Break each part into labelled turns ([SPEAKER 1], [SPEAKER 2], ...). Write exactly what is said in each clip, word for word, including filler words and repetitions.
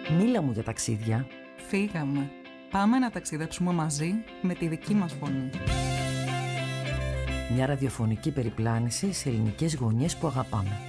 [SPEAKER 1] Μίλα μου για ταξίδια.
[SPEAKER 2] Φύγαμε. Πάμε να ταξιδέψουμε μαζί με τη δική μας φωνή.
[SPEAKER 1] Μια ραδιοφωνική περιπλάνηση σε ελληνικές γωνιές που αγαπάμε.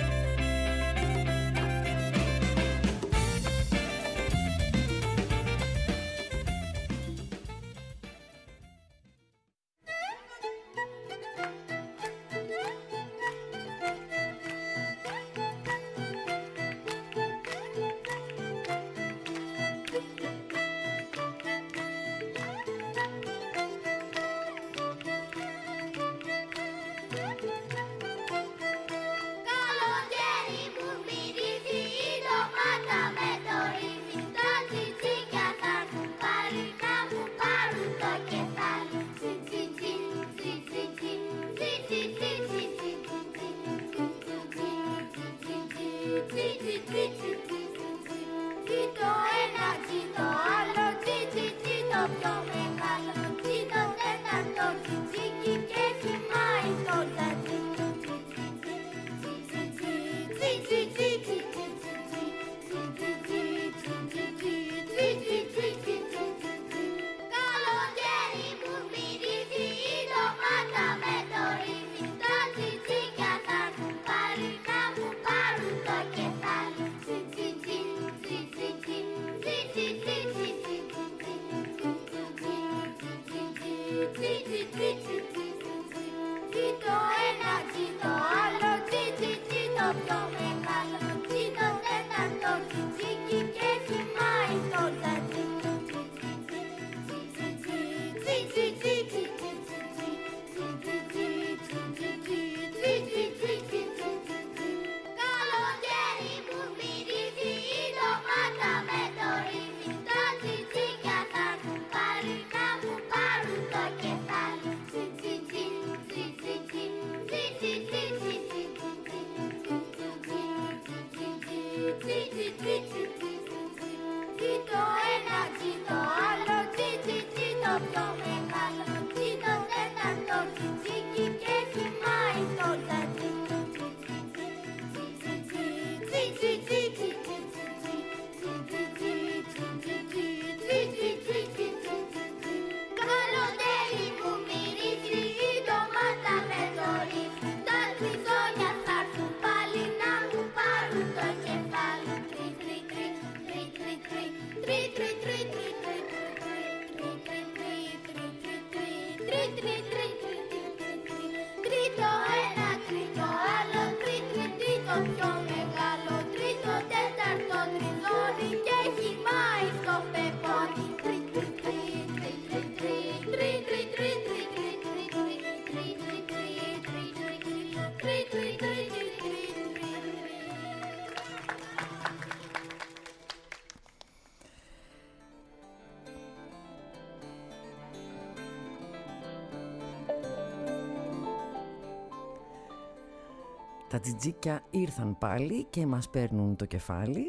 [SPEAKER 1] Τα τζιτζίκια ήρθαν πάλι και μας παίρνουν το κεφάλι,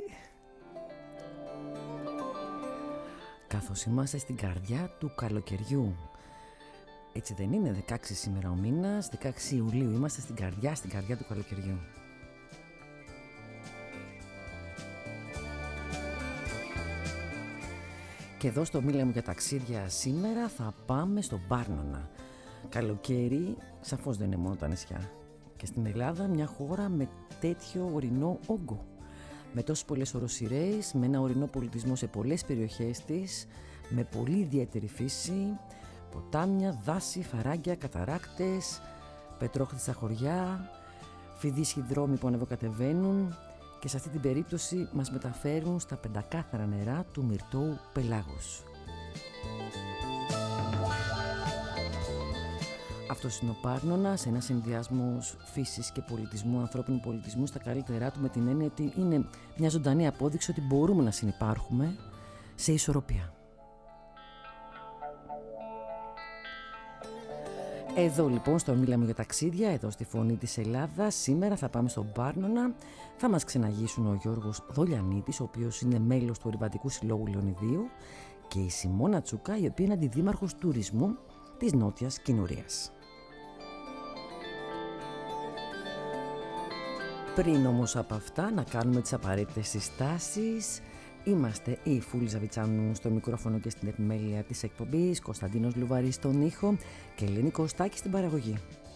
[SPEAKER 1] καθώς είμαστε στην καρδιά του καλοκαιριού. Έτσι δεν είναι? Δεκαέξι σήμερα ο μήνας, δεκαέξι Ιουλίου, είμαστε στην καρδιά, στην καρδιά του καλοκαιριού. Και εδώ στο Μίλα μου για ταξίδια σήμερα θα πάμε στο Πάρνονα. Καλοκαίρι σαφώς δεν είναι μόνο τα νησιά. Και στην Ελλάδα μια χώρα με τέτοιο ορεινό όγκο. Με τόσες πολλές οροσειρές, με ένα ορεινό πολιτισμό σε πολλές περιοχές της, με πολύ ιδιαίτερη φύση, ποτάμια, δάση, φαράγγια, καταράκτες, πετρόχθη στα χωριά, φιδίσχοι δρόμοι που ανεβοκατεβαίνουν και σε αυτή την περίπτωση μας μεταφέρουν στα πεντακάθαρα νερά του Μυρτώου Πελάγους. Αυτός είναι ο Πάρνονας, ένας συνδυασμός φύσης και πολιτισμού, ανθρώπινου πολιτισμού στα καλύτερά του, με την έννοια ότι είναι μια ζωντανή απόδειξη ότι μπορούμε να συνυπάρχουμε σε ισορροπία. Εδώ λοιπόν στο Μίλαμε για ταξίδια, εδώ στη Φωνή της Ελλάδας, σήμερα θα πάμε στον Πάρνονα. Θα μας ξεναγήσουν ο Γιώργος Δολιανίτης, ο οποίος είναι μέλος του Ορειβατικού Συλλόγου Λεωνιδίου, και η Σιμώνα Τσούκα, η οποία είναι αντιδήμαρχος τουρισμού της Νότιας Κινουρίας. Πριν όμως από αυτά να κάνουμε τις απαραίτητες συστάσεις, Είμαστε η Φούλη Ζαβιτσάνου στο μικρόφωνο και στην επιμέλεια της εκπομπής, Κωνσταντίνος Λουβαρής στον ήχο και Ελένη Κωστάκη στην παραγωγή.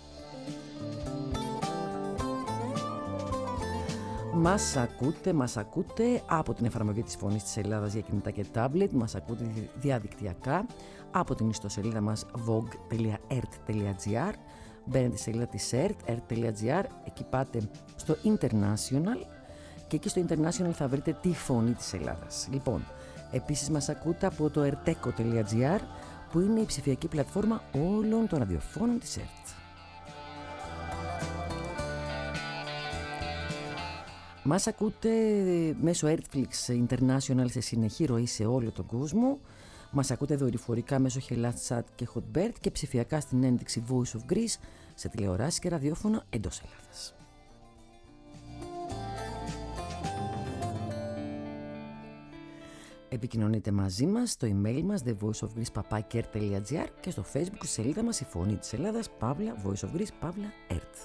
[SPEAKER 1] Μας ακούτε, μας ακούτε από την εφαρμογή της Φωνής της Ελλάδας για κινητά και τάμπλετ, μας ακούτε διαδικτυακά από την ιστοσελίδα μας vogue τελεία e r t τελεία g r. Μπαίνετε στη σελίδα της e r t, e r t τελεία g r, εκεί πάτε στο International και εκεί στο International θα βρείτε τη Φωνή της Ελλάδας. Λοιπόν, επίσης μας ακούτε από το erteco τελεία g r, που είναι η ψηφιακή πλατφόρμα όλων των ραδιοφώνων της e r t. Μας ακούτε μέσω Airflix International σε συνεχή ροή σε όλο τον κόσμο. Μας ακούτε δορυφορικά μέσω HellatChat και Hotbird και ψηφιακά στην ένδειξη Voice of Greece σε τηλεοράσεις και ραδιόφωνα εντός Ελλάδας. Επικοινωνείτε μαζί μας στο email μας the voice of greece παπάκι ερτ τελεία τζι άρ και στο Facebook στη σελίδα μας η Φωνή της Ελλάδας παύλα Voice of Greece παύλα ερτ.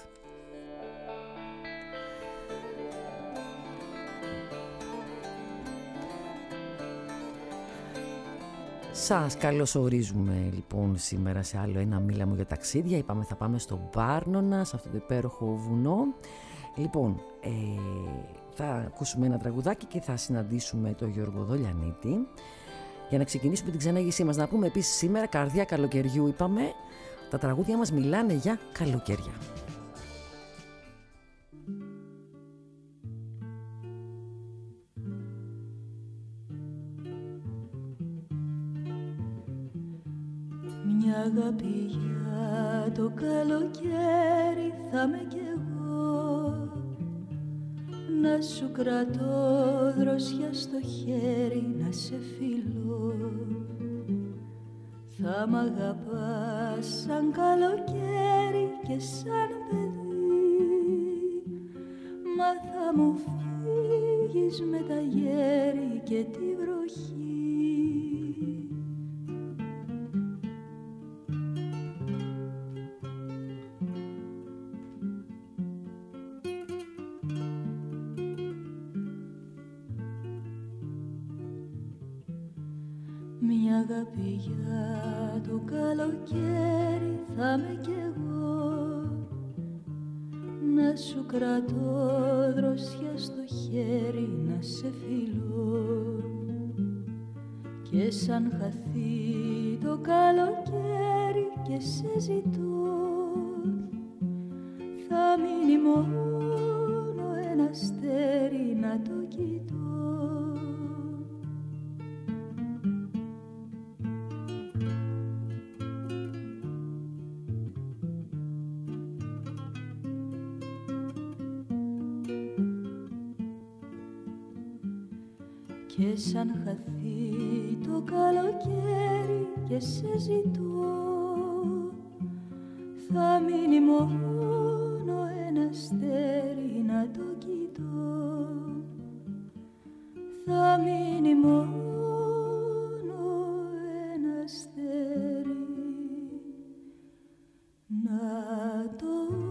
[SPEAKER 1] Σας καλωσορίζουμε λοιπόν σήμερα σε άλλο ένα Μίλα μου για ταξίδια. Είπαμε θα πάμε στο Πάρνονα, σε αυτό το υπέροχο βουνό. Λοιπόν, ε, θα ακούσουμε ένα τραγουδάκι και θα συναντήσουμε τον Γιώργο Δολιανίτη για να ξεκινήσουμε την ξενάγησή μας. Να πούμε επίσης σήμερα καρδιά καλοκαιριού είπαμε, τα τραγούδια μας μιλάνε για καλοκαιριά.
[SPEAKER 3] Μια αγάπη για το καλοκαίρι θα με κι εγώ, να σου κρατώ δροσιά στο χέρι, να σε φιλώ. Θα μ' αγαπάς σαν καλοκαίρι και σαν παιδί, μα θα μου φύγεις με τα γέρι και τη βροχή. Μια αγάπη για το καλοκαίρι θα με κι εγώ, να σου κρατώ δροσιά στο χέρι, να σε φιλώ. Και σαν χαθεί το καλοκαίρι και σε ζητώ, θα μείνει μόνο ένα αστέρι να το κοιτώ. Και σαν χαθεί το καλοκαίρι και σε ζητώ, θα μείνει μόνο ένα αστέρι να το κοιτώ. Θα μείνει μόνο ένα αστέρι να το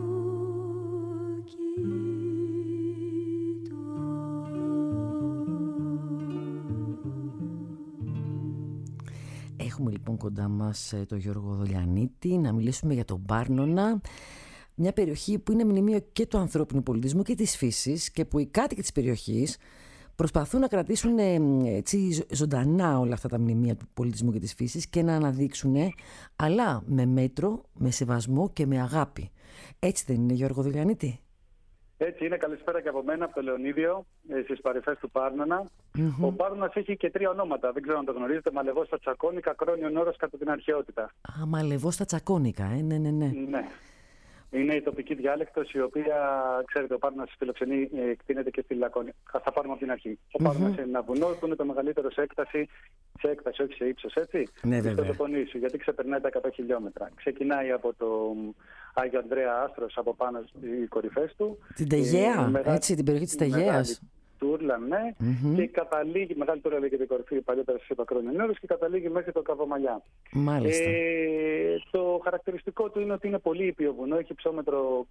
[SPEAKER 1] Έχουμε λοιπόν κοντά μας τον Γιώργο Δολιανίτη να μιλήσουμε για τον Πάρνονα, μια περιοχή που είναι μνημείο και του ανθρώπινου πολιτισμού και της φύσης και που οι κάτοικοι της περιοχής προσπαθούν να κρατήσουν έτσι ζωντανά όλα αυτά τα μνημεία του πολιτισμού και της φύσης και να αναδείξουν, αλλά με μέτρο, με σεβασμό και με αγάπη. Έτσι δεν είναι, Γιώργο Δολιανίτη?
[SPEAKER 4] Έτσι είναι. Καλησπέρα και από μένα, από το Λεωνίδιο, στις παρυφές του Πάρνονα. Mm-hmm. Ο Πάρνονας έχει και τρία ονόματα, δεν ξέρω αν το γνωρίζετε. Μαλεβός στα Τσακώνικα, Κρόνιον Όρος κατά την αρχαιότητα. Α,
[SPEAKER 1] Μαλεβός στα Τσακώνικα, ε, ναι, ναι, ναι.
[SPEAKER 4] Ναι. Είναι η τοπική διάλεκτος, η οποία, ξέρετε, ο Πάρνονας φιλοξενεί, εκτείνεται και στη Λακωνία. Θα πάρουμε από την αρχή. Ο Πάρνονας mm-hmm. είναι ένα βουνό που είναι το μεγαλύτερο σε έκταση, σε έκταση, όχι σε ύψος, έτσι.
[SPEAKER 1] Ναι, βέβαια.
[SPEAKER 4] Στο Πελοποννήσιο, γιατί ξεπερνάει τα εκατό χιλιόμετρα. Ξεκινάει από το Άγιο Ανδρέα Άστρος, από πάνω στις κορυφές του.
[SPEAKER 1] Την Τεγέα, μεγα... έτσι, την περιοχή της Τεγέας.
[SPEAKER 4] Τούρλα, ναι, mm-hmm. και καταλήγει, μεγάλη Τούρλα λέγεται την κορυφή, παλιότερα σας είπα Κρόνιον Όρος, και καταλήγει μέχρι το Καβομαλιά.
[SPEAKER 1] Μάλιστα.
[SPEAKER 4] Ε, το χαρακτηριστικό του είναι ότι είναι πολύ ήπιο βουνό, έχει υψόμετρο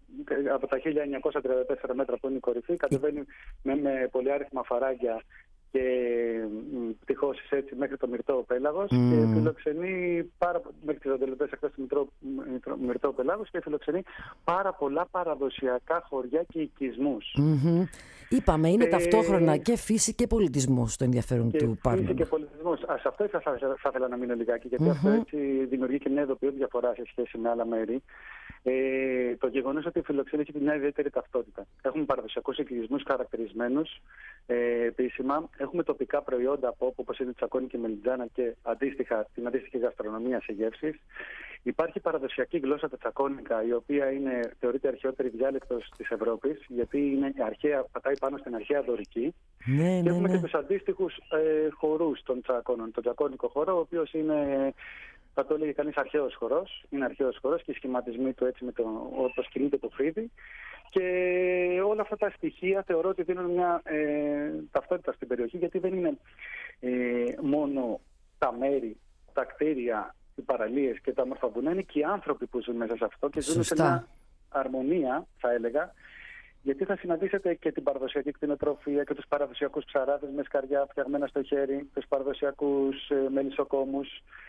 [SPEAKER 4] από τα χίλια εννιακόσια τριάντα τέσσερα μέτρα που είναι η κορυφή, κατεβαίνει με, με πολυάριθμα φαράγγια και πτυχώσεις έτσι μέχρι το Μυρτό Πέλαγος
[SPEAKER 1] Mm.
[SPEAKER 4] και φιλοξενεί πάρα, μέχρι τις οντελετές εκτός του Μυρτό, Μυρτό Πέλαγος και φιλοξενεί πάρα πολλά παραδοσιακά χωριά και οικισμούς.
[SPEAKER 1] Mm-hmm. Είπαμε, είναι
[SPEAKER 4] ε,
[SPEAKER 1] ταυτόχρονα και φύση και πολιτισμός το ενδιαφέρον
[SPEAKER 4] και
[SPEAKER 1] του Πάρνονα.
[SPEAKER 4] Φύση και πολιτισμός. Α, σε αυτό θα, θα, θα ήθελα να μείνω λιγάκι, γιατί
[SPEAKER 1] Mm-hmm.
[SPEAKER 4] αυτό έτσι δημιουργεί και μια ειδοποιώ διαφορά σε σχέση με άλλα μέρη. Ε, το γεγονός ότι η φιλοξενία έχει μια ιδιαίτερη ταυτότητα. Έχουμε παραδοσιακούς οικισμούς χαρακτηρισμένους ε, επίσημα. Έχουμε τοπικά προϊόντα από όπου, όπως είναι τσακώνη και μελιτζάνα, και αντίστοιχα την αντίστοιχη γαστρονομία σε γεύσεις. Υπάρχει παραδοσιακή γλώσσα τα τσακώνικα, η οποία είναι, θεωρείται αρχαιότερη διάλεκτος της Ευρώπης, γιατί είναι αρχαία, πατάει πάνω στην αρχαία δωρική.
[SPEAKER 1] Ναι,
[SPEAKER 4] και
[SPEAKER 1] ναι,
[SPEAKER 4] έχουμε
[SPEAKER 1] ναι.
[SPEAKER 4] και τους αντίστοιχους ε, χορούς των τσακώνων. Τον τσακώνικο χορό, ο οποίος είναι, θα το έλεγε κανείς, αρχαίος χορός. Είναι αρχαίος χορός και οι σχηματισμοί του έτσι με το όπως κινείται το φρύδι. Και όλα αυτά τα στοιχεία θεωρώ ότι δίνουν μια ε, ταυτότητα στην περιοχή, γιατί δεν είναι ε, μόνο τα μέρη, τα κτίρια, οι παραλίες και τα όμορφα βουνά, είναι και οι άνθρωποι που ζουν μέσα σε αυτό και ζουν
[SPEAKER 1] Σωστά.
[SPEAKER 4] σε μια αρμονία, θα έλεγα, γιατί θα συναντήσετε και την παραδοσιακή κτηνοτροφία και τους παραδοσιακούς ψαράδες με σκαριά φτιαγμένα στο χέρι, τους παραδοσιακούς ε, μελισσοκόμους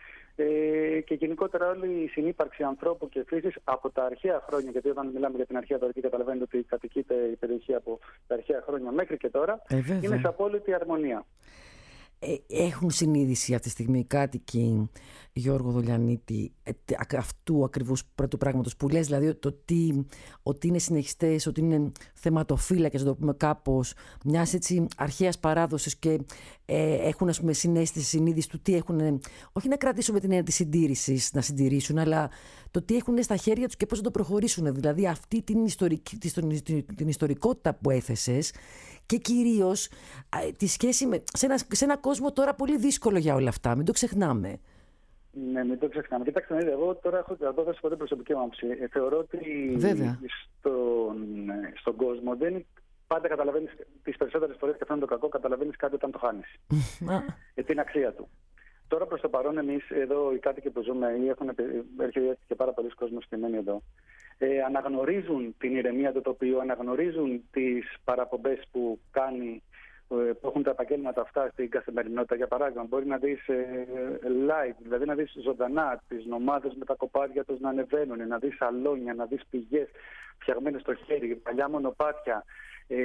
[SPEAKER 4] ε, και γενικότερα όλη η συνύπαρξη ανθρώπου και φύσης από τα αρχαία χρόνια, γιατί όταν μιλάμε για την αρχαία δωρική καταλαβαίνετε ότι κατοικείται η περιοχή από τα αρχαία χρόνια μέχρι και τώρα,
[SPEAKER 1] Ε,
[SPEAKER 4] είναι σε απόλυτη αρμονία.
[SPEAKER 1] Έχουν συνείδηση αυτή τη στιγμή οι κάτοικοι, Γιώργο Δολιανίτη, αυτού ακριβώς πρώτου πράγματος που λες, δηλαδή το τι, ότι είναι συνεχιστές, ότι είναι θεματοφύλακες, να το πούμε κάπως, μιας έτσι αρχαίας παράδοσης και ε, έχουν, ας πούμε, συναίσθηση, συνείδηση του τι έχουν, όχι να κρατήσουν με την έννοια της συντήρησης, να συντηρήσουν, αλλά το τι έχουν στα χέρια τους και πώς να το προχωρήσουν. Δηλαδή αυτή την, ιστορική, την, την ιστορικότητα που έθεσες και κυρίως τη σχέση με, σε, ένα, σε ένα κόσμο τώρα πολύ δύσκολο για όλα αυτά. Μην το ξεχνάμε.
[SPEAKER 4] Ναι, μην το ξεχνάμε. Κοιτάξτε, εγώ τώρα έχω την απόφαση ποτέ προσωπική μου άποψη. Ε, θεωρώ ότι στον, στον κόσμο δεν πάντα καταλαβαίνεις τις περισσότερες φορές, και αυτό είναι το κακό, καταλαβαίνεις κάτι όταν το χάνεις. ε, την αξία του. Τώρα προς το παρόν, εμείς εδώ οι κάτοικοι που ζούμε ή έχουν έρχεται και πάρα πολλοί κόσμος και μένει εδώ, ε, αναγνωρίζουν την ηρεμία του τοπίου, αναγνωρίζουν τις παραπομπές που κάνει, που έχουν τα επαγγέλματα αυτά στην καθημερινότητα. Για παράδειγμα, μπορεί να δεις ε, live, δηλαδή να δεις ζωντανά τις νομάδες με τα κοπάδια τους να ανεβαίνουν, να δεις σαλόνια, να δεις πηγές φτιαγμένες στο χέρι, παλιά μονοπάτια. Ε,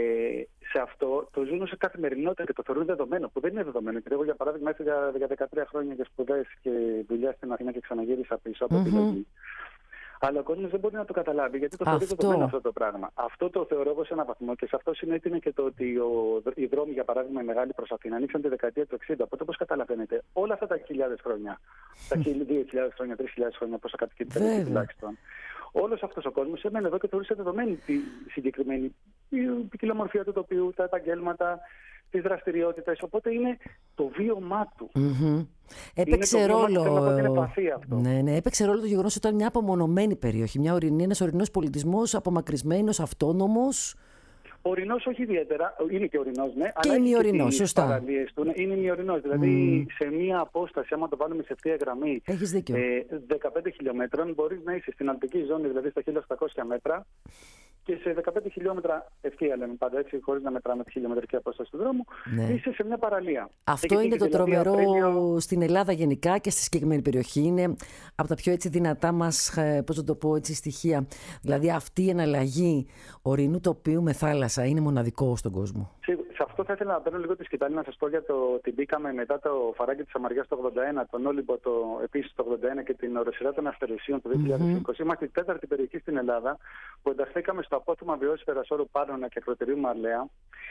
[SPEAKER 4] σε αυτό το ζουν σε καθημερινότητα και το θεωρούν δεδομένο, που δεν είναι δεδομένο. Και εγώ, για παράδειγμα, έτσι για, για δεκατρία χρόνια για σπουδές και δουλειά στην Αθήνα και ξαναγύρισα πίσω από επιλογή. Mm-hmm. Αλλά ο κόσμος δεν μπορεί να το καταλάβει, γιατί το θεωρεί δεδομένο αυτό το πράγμα. Αυτό το θεωρώ εγώ σε έναν βαθμό, και σε αυτό συνέτεινε και το ότι ο, οι δρόμοι, για παράδειγμα, οι μεγάλοι προς Αθήνα ανοίξαν τη δεκαετία του εξήντα. Οπότε, όπως καταλαβαίνετε, όλα αυτά τα χιλιάδες χρόνια, τα δύο χιλιάδες χρόνια, τρεις χιλιάδες χρόνια, πόσα κατοικείται τουλάχιστον, όλος αυτός ο κόσμος έμενε εδώ και θεωρούσε δεδομένη τη συγκεκριμένη ποικιλομορφία του τοπίου, τα επαγγέλματα, τις δραστηριότητες. Οπότε είναι το βίωμά του.
[SPEAKER 1] Mm-hmm. Έπαιξε ρόλο.
[SPEAKER 4] Είναι βαθύ αυτό.
[SPEAKER 1] Ναι, ναι, έπαιξε ρόλο το γεγονός ότι ήταν μια απομονωμένη περιοχή, μια ορεινή, ένας ορεινός πολιτισμός, απομακρυσμένος, αυτόνομος.
[SPEAKER 4] Ορεινός όχι ιδιαίτερα, είναι και ορεινός, ναι,
[SPEAKER 1] και
[SPEAKER 4] αλλά
[SPEAKER 1] είναι ορεινός, σωστά.
[SPEAKER 4] Παραλίες του, ναι, είναι ημιορεινός. Δηλαδή mm. σε μία απόσταση, άμα το βάλουμε σε ευθεία γραμμή,
[SPEAKER 1] έχεις δίκιο.
[SPEAKER 4] Ε, δεκαπέντε χιλιόμετρων, μπορείς να είσαι στην αλπική ζώνη, δηλαδή στα χίλια οκτακόσια μέτρα, και σε δεκαπέντε χιλιόμετρα ευθεία, λέμε πάντα έτσι, χωρίς να μετράμε τη χιλιομετρική απόσταση του δρόμου, ναι. είσαι σε μια παραλία.
[SPEAKER 1] Αυτό
[SPEAKER 4] Έχει
[SPEAKER 1] είναι το
[SPEAKER 4] δηλαδή
[SPEAKER 1] τρομερό
[SPEAKER 4] απρίλιο...
[SPEAKER 1] στην Ελλάδα γενικά και στη συγκεκριμένη περιοχή. Είναι από τα πιο έτσι δυνατά μας, πώς να το πω, έτσι, στοιχεία. Δηλαδή αυτή η εναλλαγή ορεινού τοπίου με θάλασσα είναι μοναδικό στον κόσμο.
[SPEAKER 4] Σε αυτό θα ήθελα να παίρνω λίγο τη σκητάλη να σας πω για το ότι μπήκαμε μετά το φαράγγι της Αμαριάς το ογδόντα ένα, τον Όλυμπο το, επίσης το ογδόντα ένα και την οροσειρά των Αστερουσίων το δύο χιλιάδες είκοσι. Mm-hmm. Είμαστε η τέταρτη περιοχή στην Ελλάδα που ενταχθήκαμε στο απόθυμα βιώσιμης όρου Πάρνονα και Ακροτηρίου Μαρλέα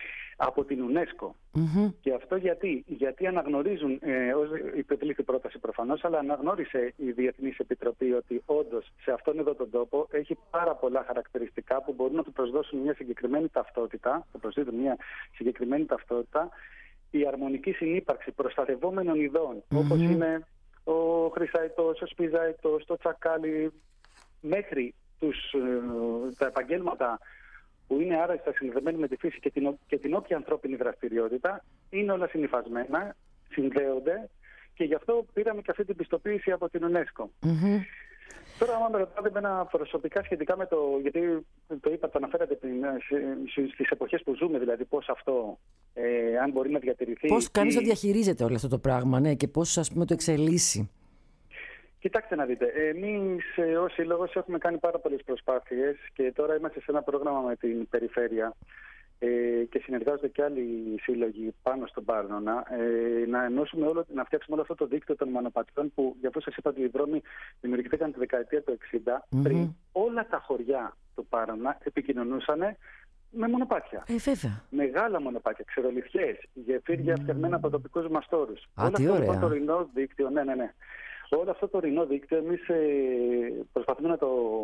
[SPEAKER 4] από την UNESCO. Mm-hmm. Και αυτό γιατί, γιατί αναγνωρίζουν, ε, ως υπευλήθη πρόταση προφανώς, αλλά αναγνώρισε η Διεθνής Επιτροπή ότι όντως σε αυτόν εδώ τον τόπο έχει πάρα πολλά χαρακτηριστικά που μπορούν να του προσδώσουν μια συγκεκριμένη ταυτότητα, του προσδίδουν μια συγκεκριμένη ταυτότητα, η αρμονική συνύπαρξη προστατευόμενων ειδών, mm-hmm. όπως είναι ο χρυσαετός, ο σπιζαετός, το τσακάλι, μέχρι τους, ε, τα επαγγέλματα που είναι άρρωστα συνδεδεμένοι με τη φύση και την, και την όποια ανθρώπινη δραστηριότητα, είναι όλα συνυφασμένα, συνδέονται, και γι' αυτό πήραμε και αυτή την πιστοποίηση από την UNESCO. Mm-hmm. Τώρα, άμα με ρωτάτε εμένα προσωπικά σχετικά με το, γιατί το είπα, το αναφέρατε στις εποχές που ζούμε, δηλαδή πώς αυτό ε, αν μπορεί να διατηρηθεί.
[SPEAKER 1] Πώς κανείς το διαχειρίζεται όλο αυτό το πράγμα, ναι, και πώς, ας πούμε, το εξελίσσει.
[SPEAKER 4] Κοιτάξτε να δείτε, εμείς ως σύλλογος έχουμε κάνει πάρα πολλές προσπάθειες και τώρα είμαστε σε ένα πρόγραμμα με την Περιφέρεια ε, και συνεργάζονται και άλλοι σύλλογοι πάνω στον Πάρνονα ε, να ενώσουμε όλο, να φτιάξουμε όλο αυτό το δίκτυο των μονοπατιών που, για αυτό σας είπα, ότι οι δρόμοι δημιουργηθήκαν τη δεκαετία του εξήντα. Mm-hmm. Πριν όλα τα χωριά του Πάρνονα επικοινωνούσαν με μονοπάτια.
[SPEAKER 1] Ε, βέβαια.
[SPEAKER 4] Μεγάλα μονοπάτια, ξερολιθιές, γεφύρια mm. φτιαγμένα από τοπικούς μαστόρους.
[SPEAKER 1] Α, τι ωραία.
[SPEAKER 4] Αυτό λοιπόν, το ρινό δίκτυο, ναι, ναι, ναι. Όλο αυτό το ρινό δίκτυο εμείς ε, προσπαθούμε να το,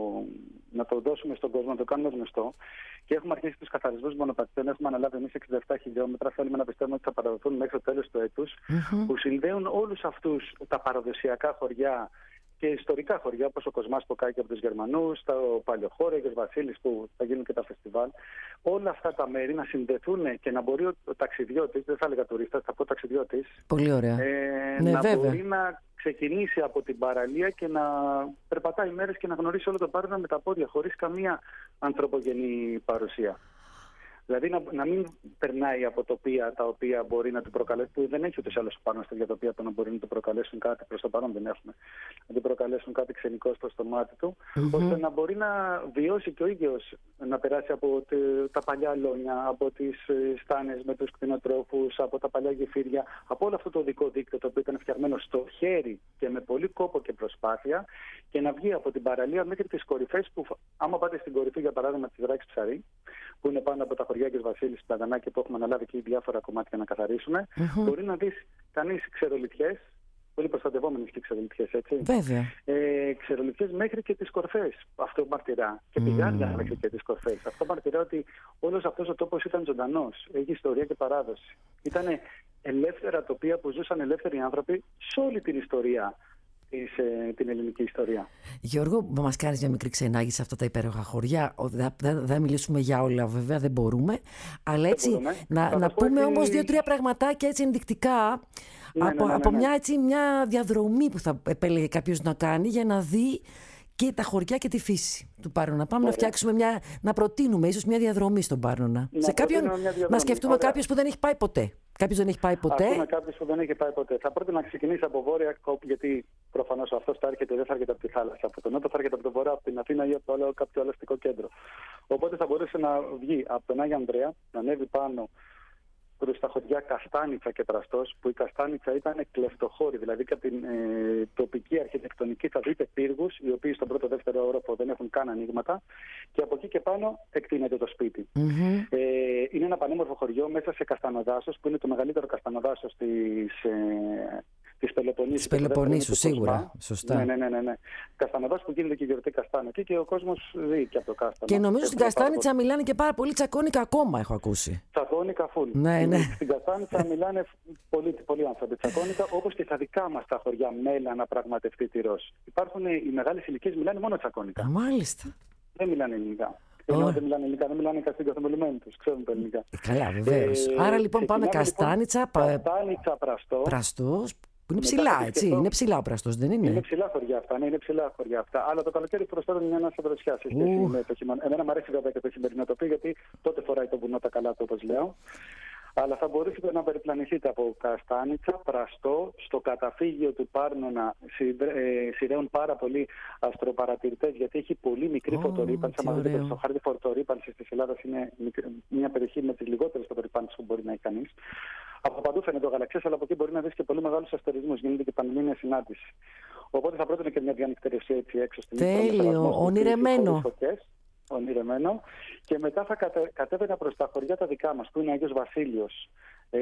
[SPEAKER 4] να το δώσουμε στον κόσμο, να το κάνουμε γνωστό και έχουμε αρχίσει τους καθαρισμούς μονοπατιών. Έχουμε αναλάβει εμείς εξήντα επτά χιλιόμετρα. Θέλουμε να πιστεύουμε ότι θα παραδοθούν μέχρι το τέλος του έτους, mm-hmm. που συνδέουν όλους αυτούς τα παραδοσιακά χωριά και ιστορικά χωριά, όπως ο Κοσμάς που κάει από τους Γερμανούς, το Παλαιοχώρο, ο Βασίλης που θα γίνουν και τα φεστιβάλ. Όλα αυτά τα μέρη να συνδεθούν και να μπορεί ο ταξιδιώτης, δεν θα έλεγα τουρίστας, θα πω ταξιδιώτης,
[SPEAKER 1] πολύ ωραία.
[SPEAKER 4] Ε,
[SPEAKER 1] ναι,
[SPEAKER 4] να
[SPEAKER 1] βέβαια.
[SPEAKER 4] μπορεί να ξεκινήσει από την παραλία και να περπατάει μέρες και να γνωρίσει όλο το Πάρνονα με τα πόδια, χωρίς καμία ανθρωπογενή παρουσία. Δηλαδή να, να μην περνάει από τοπία τα οποία μπορεί να του προκαλέσουν, που δεν έχει ούτε σε άλλως πάνω στα τοπία που να μπορεί να του προκαλέσουν κάτι, προς το παρόν δεν έχουμε, να του προκαλέσουν κάτι ξενικό στο στομάτι του, mm-hmm. ώστε να μπορεί να βιώσει και ο ίδιος, να περάσει από τε, τα παλιά λόνια, από τις στάνες με τους κτηνοτρόφους, από τα παλιά γεφύρια, από όλο αυτό το οδικό δίκτυο το οποίο ήταν φτιαγμένο στο χέρι και με πολύ κόπο και προσπάθεια, και να βγει από την παραλία μέχρι τις κορυφές που, άμα πάτε στην κορυφή για παράδειγμα της Δράκης Ψαρή, που είναι πάνω από τα χωριά και Βασίλης Πλατανάκη που έχουμε αναλάβει και διάφορα κομμάτια να καθαρίσουμε, mm-hmm. μπορεί να δεις κανείς ξερολιθιές, πολύ προστατευόμενες και ξερολιθιές, έτσι.
[SPEAKER 1] Βέβαια.
[SPEAKER 4] Ε, ξερολιθιές μέχρι και τις κορφές. Αυτό μαρτυρά. Και πηγάδια mm. μέχρι και τις κορφές. Αυτό μαρτυρά ότι όλος αυτός ο τόπος ήταν ζωντανός. Έχει ιστορία και παράδοση. Ήταν ελεύθερα τοπία που ζούσαν ελεύθεροι άνθρωποι σε όλη την ιστορία. Της, ε, την ελληνική ιστορία.
[SPEAKER 1] Γιώργο, μας κάνεις μια μικρή ξενάγηση σε αυτά τα υπέροχα χωριά. Δεν θα, θα μιλήσουμε για όλα, βέβαια, δεν μπορούμε. Αλλά δεν έτσι, μπορούμε. να, να πούμε ότι... όμως δύο-τρία πραγματάκια έτσι ενδεικτικά
[SPEAKER 4] ναι,
[SPEAKER 1] από,
[SPEAKER 4] ναι, ναι,
[SPEAKER 1] από
[SPEAKER 4] ναι.
[SPEAKER 1] Μια, έτσι, μια διαδρομή που θα επέλεγε κάποιος να κάνει για να δει και τα χωριά και τη φύση του Πάρνονα. Να πάμε Ωραία. να φτιάξουμε μια, να προτείνουμε ίσως μια διαδρομή στον Πάρνονα.
[SPEAKER 4] Να,
[SPEAKER 1] σε κάποιον, να σκεφτούμε κάποιος που δεν έχει πάει ποτέ. Κάποιος δεν έχει πάει ποτέ.
[SPEAKER 4] Ας πούμε κάποιος που δεν έχει πάει ποτέ. Θα πρέπει να ξεκινήσει από βόρεια, γιατί προφανώς αυτός θα έρχεται, δεν θα έρχεται από τη θάλασσα. Από τον νότο θα έρχεται από το βορρά, από την Αθήνα ή από το άλλο, κάποιο άλλο αστικό κέντρο. Οπότε θα μπορούσε να βγει από τον Άγιο Ανδρέα, να ανέβει πάνω προς τα χωριά Καστάνιτσα και Πραστός, που η Καστάνιτσα ήταν κλεφτοχώρη, δηλαδή και από την ε, τοπική αρχιτεκτονική θα δείτε πύργους, οι οποίοι στον πρώτο-δεύτερο όροφο δεν έχουν καν ανοίγματα, και από εκεί και πάνω εκτείνεται το σπίτι. Mm-hmm. Ε, είναι ένα πανέμορφο χωριό μέσα σε καστανοδάσος, που είναι το μεγαλύτερο καστανοδάσος της, ε, της Πελοποννήσου.
[SPEAKER 1] Της Πελοποννήσου, σίγουρα. Σωστά.
[SPEAKER 4] Ναι, ναι, ναι, ναι, ναι. Καστανοδάσος που γίνεται και η γιορτή Καστάνο εκεί και ο κόσμος ζει και από το κάστανο.
[SPEAKER 1] Και νομίζω στην Καστάνιτσα μιλάνε και πάρα πολύ τσακώνικα ακόμα, έχω ακούσει.
[SPEAKER 4] Τσακώνικα φουλ.
[SPEAKER 1] Ναι, ναι.
[SPEAKER 4] Στην Καστάνιτσα μιλάνε πολύ, πολύ άνθρωποι τσακώνικα, όπως και στα δικά μας τα χωριά Μέλα να πραγματευτεί τυρός. Υπάρχουν οι μεγάλες ηλικίες μιλάνε μόνο τσακώνικα.
[SPEAKER 1] Α, μάλιστα.
[SPEAKER 4] Δεν μιλάνε ελληνικά. Ενώ δεν μιλάνε ελληνικά, δεν μιλάνε καστίγκο καθομιλημένοι τους, ξέρουν τα ελληνικά.
[SPEAKER 1] Καλά, βεβαίως. Ε, Άρα λοιπόν πάμε Καστάνιτσα,
[SPEAKER 4] λοιπόν, Καστάνιτσα, Πραστό.
[SPEAKER 1] Πραστός, που είναι ψηλά, έτσι. Είναι ψηλά ο Πραστός, δεν είναι?
[SPEAKER 4] Είναι ψηλά χωριά αυτά, ναι, είναι ψηλά χωριά αυτά. Αλλά το καλοκαίρι προσφέρουν μια ανάσα δροσιά σε σχέση με το χειμώνα. Εμένα μου αρέσει βέβαια και το χειμερινό τοπίο, γιατί τότε φοράει το βουνό τα καλά του, όπως λέω. Αλλά θα μπορούσατε να περιπλανηθείτε από Καστάνιτσα, Πραστό, στο καταφύγιο του Πάρνονα σειραίουν πάρα πολλοί αστροπαρατηρητές, γιατί έχει πολύ μικρή oh, φωτορύπανση. Αν δείτε στο χάρτη φωτορύπανση της Ελλάδας, είναι μια περιοχή με τις λιγότερες φωτορύπανσεις που μπορεί να έχει κανείς. Από παντού φαίνεται ο γαλαξίας, αλλά από εκεί μπορεί να δεις και πολύ μεγάλους αστερισμούς. Γίνεται και πανελλήνια συνάντηση. Οπότε θα πρότεινε και μια διανυκτερευσία έτσι έξω στην
[SPEAKER 1] Τέλειο, ονειρεμένο.
[SPEAKER 4] Ονειρεμένο. Και μετά θα κατε, κατέβαινα προς τα χωριά τα δικά μας, που είναι Άγιος Βασίλειος, ε,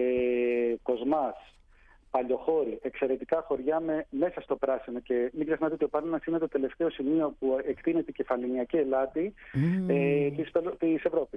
[SPEAKER 4] Κοσμάς, Παλαιοχώρη, εξαιρετικά χωριά με, μέσα στο πράσινο. Και μην ξεχνάτε ότι ο Πάρνονας είναι το τελευταίο σημείο που εκτείνεται η κεφαληνιακή ελάτη mm. ε, της, της Ευρώπης.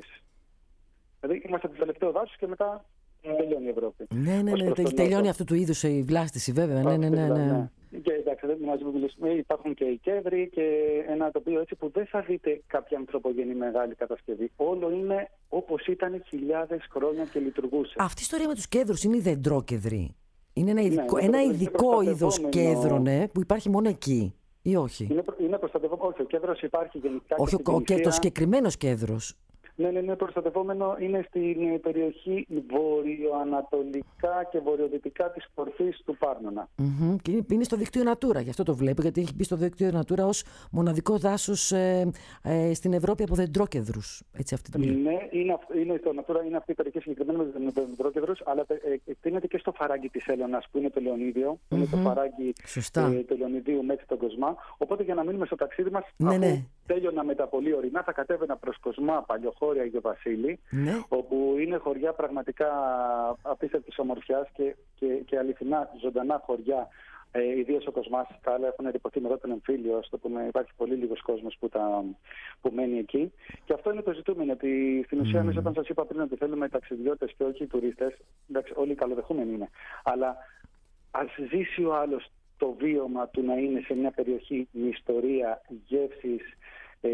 [SPEAKER 4] Δηλαδή είμαστε το τελευταίο δάσος και μετά τελειώνει η Ευρώπη.
[SPEAKER 1] Ναι, ναι, ναι, τελειώνει αυτού του είδους η βλάστηση, βέβαια. Ναι, ναι, ναι, ναι. ναι.
[SPEAKER 4] Και εντάξει, δεν μας μιλήσουμε. Υπάρχουν και οι κέδροι και ένα τοπίο έτσι που δεν θα δείτε κάποια ανθρωπογενή μεγάλη κατασκευή. Όλο είναι όπως ήταν χιλιάδες χρόνια και λειτουργούσε.
[SPEAKER 1] Αυτή η ιστορία με τους κέδρους είναι οι δεντρόκεδροι. Είναι ένα ειδικό, ναι, ένα ειδικό είδος κέδρο, ναι, που υπάρχει μόνο εκεί, ή όχι?
[SPEAKER 4] Είναι, είναι προστατευόμενο. Όχι, ο κέδρος υπάρχει γενικά.
[SPEAKER 1] Όχι,
[SPEAKER 4] και
[SPEAKER 1] ο, και το συγκεκριμένος κέδρος.
[SPEAKER 4] Ναι, ναι, είναι προστατευόμενο. Είναι στην περιοχή βορειοανατολικά και βορειοδυτικά της κορφής του Πάρνονα.
[SPEAKER 1] Mm-hmm. Και είναι στο δίκτυο Natura, γι' αυτό το βλέπω, γιατί έχει μπει στο δίκτυο Natura ως μοναδικό δάσος ε, ε, στην Ευρώπη από δεντρόκεδρους. Έτσι, αυτή την...
[SPEAKER 4] Ναι, είναι, είναι το Natura, είναι αυτή η περιοχή συγκεκριμένα με δεντρόκεδρους, αλλά εκτείνεται και στο φαράγγι της Έλωνας, που είναι το Λεωνίδιο. Mm-hmm. Είναι το φαράγγι ε, του Λεωνιδίου μέχρι τον Κοσμά. Οπότε για να μείνουμε στο ταξίδι μας, ναι, αφού ναι. τέλειωνα με τα πολύ ορεινά, θα κατέβαινα προς Κοσμά, Παλιοχώρια, Αγιο Βασίλη, ναι. όπου είναι χωριά πραγματικά απίστευτης ομορφιάς και, και, και αληθινά ζωντανά χωριά. Ε, ιδίως ο Κοσμάς, τα άλλα έχουν εντυπωθεί μετά τον εμφύλιο, στο που υπάρχει πολύ λίγος κόσμος που, τα, που μένει εκεί. Και αυτό είναι το ζητούμενο, ότι στην ουσία, mm. εμείς όταν σας είπα πριν ότι θέλουμε ταξιδιώτες και όχι τουρίστες, εντάξει, όλοι καλοδεχούμενοι είναι, αλλά ας ζήσει ο άλλος το βίωμα του να είναι σε μια περιοχή με ιστορία, γεύσεις, ε,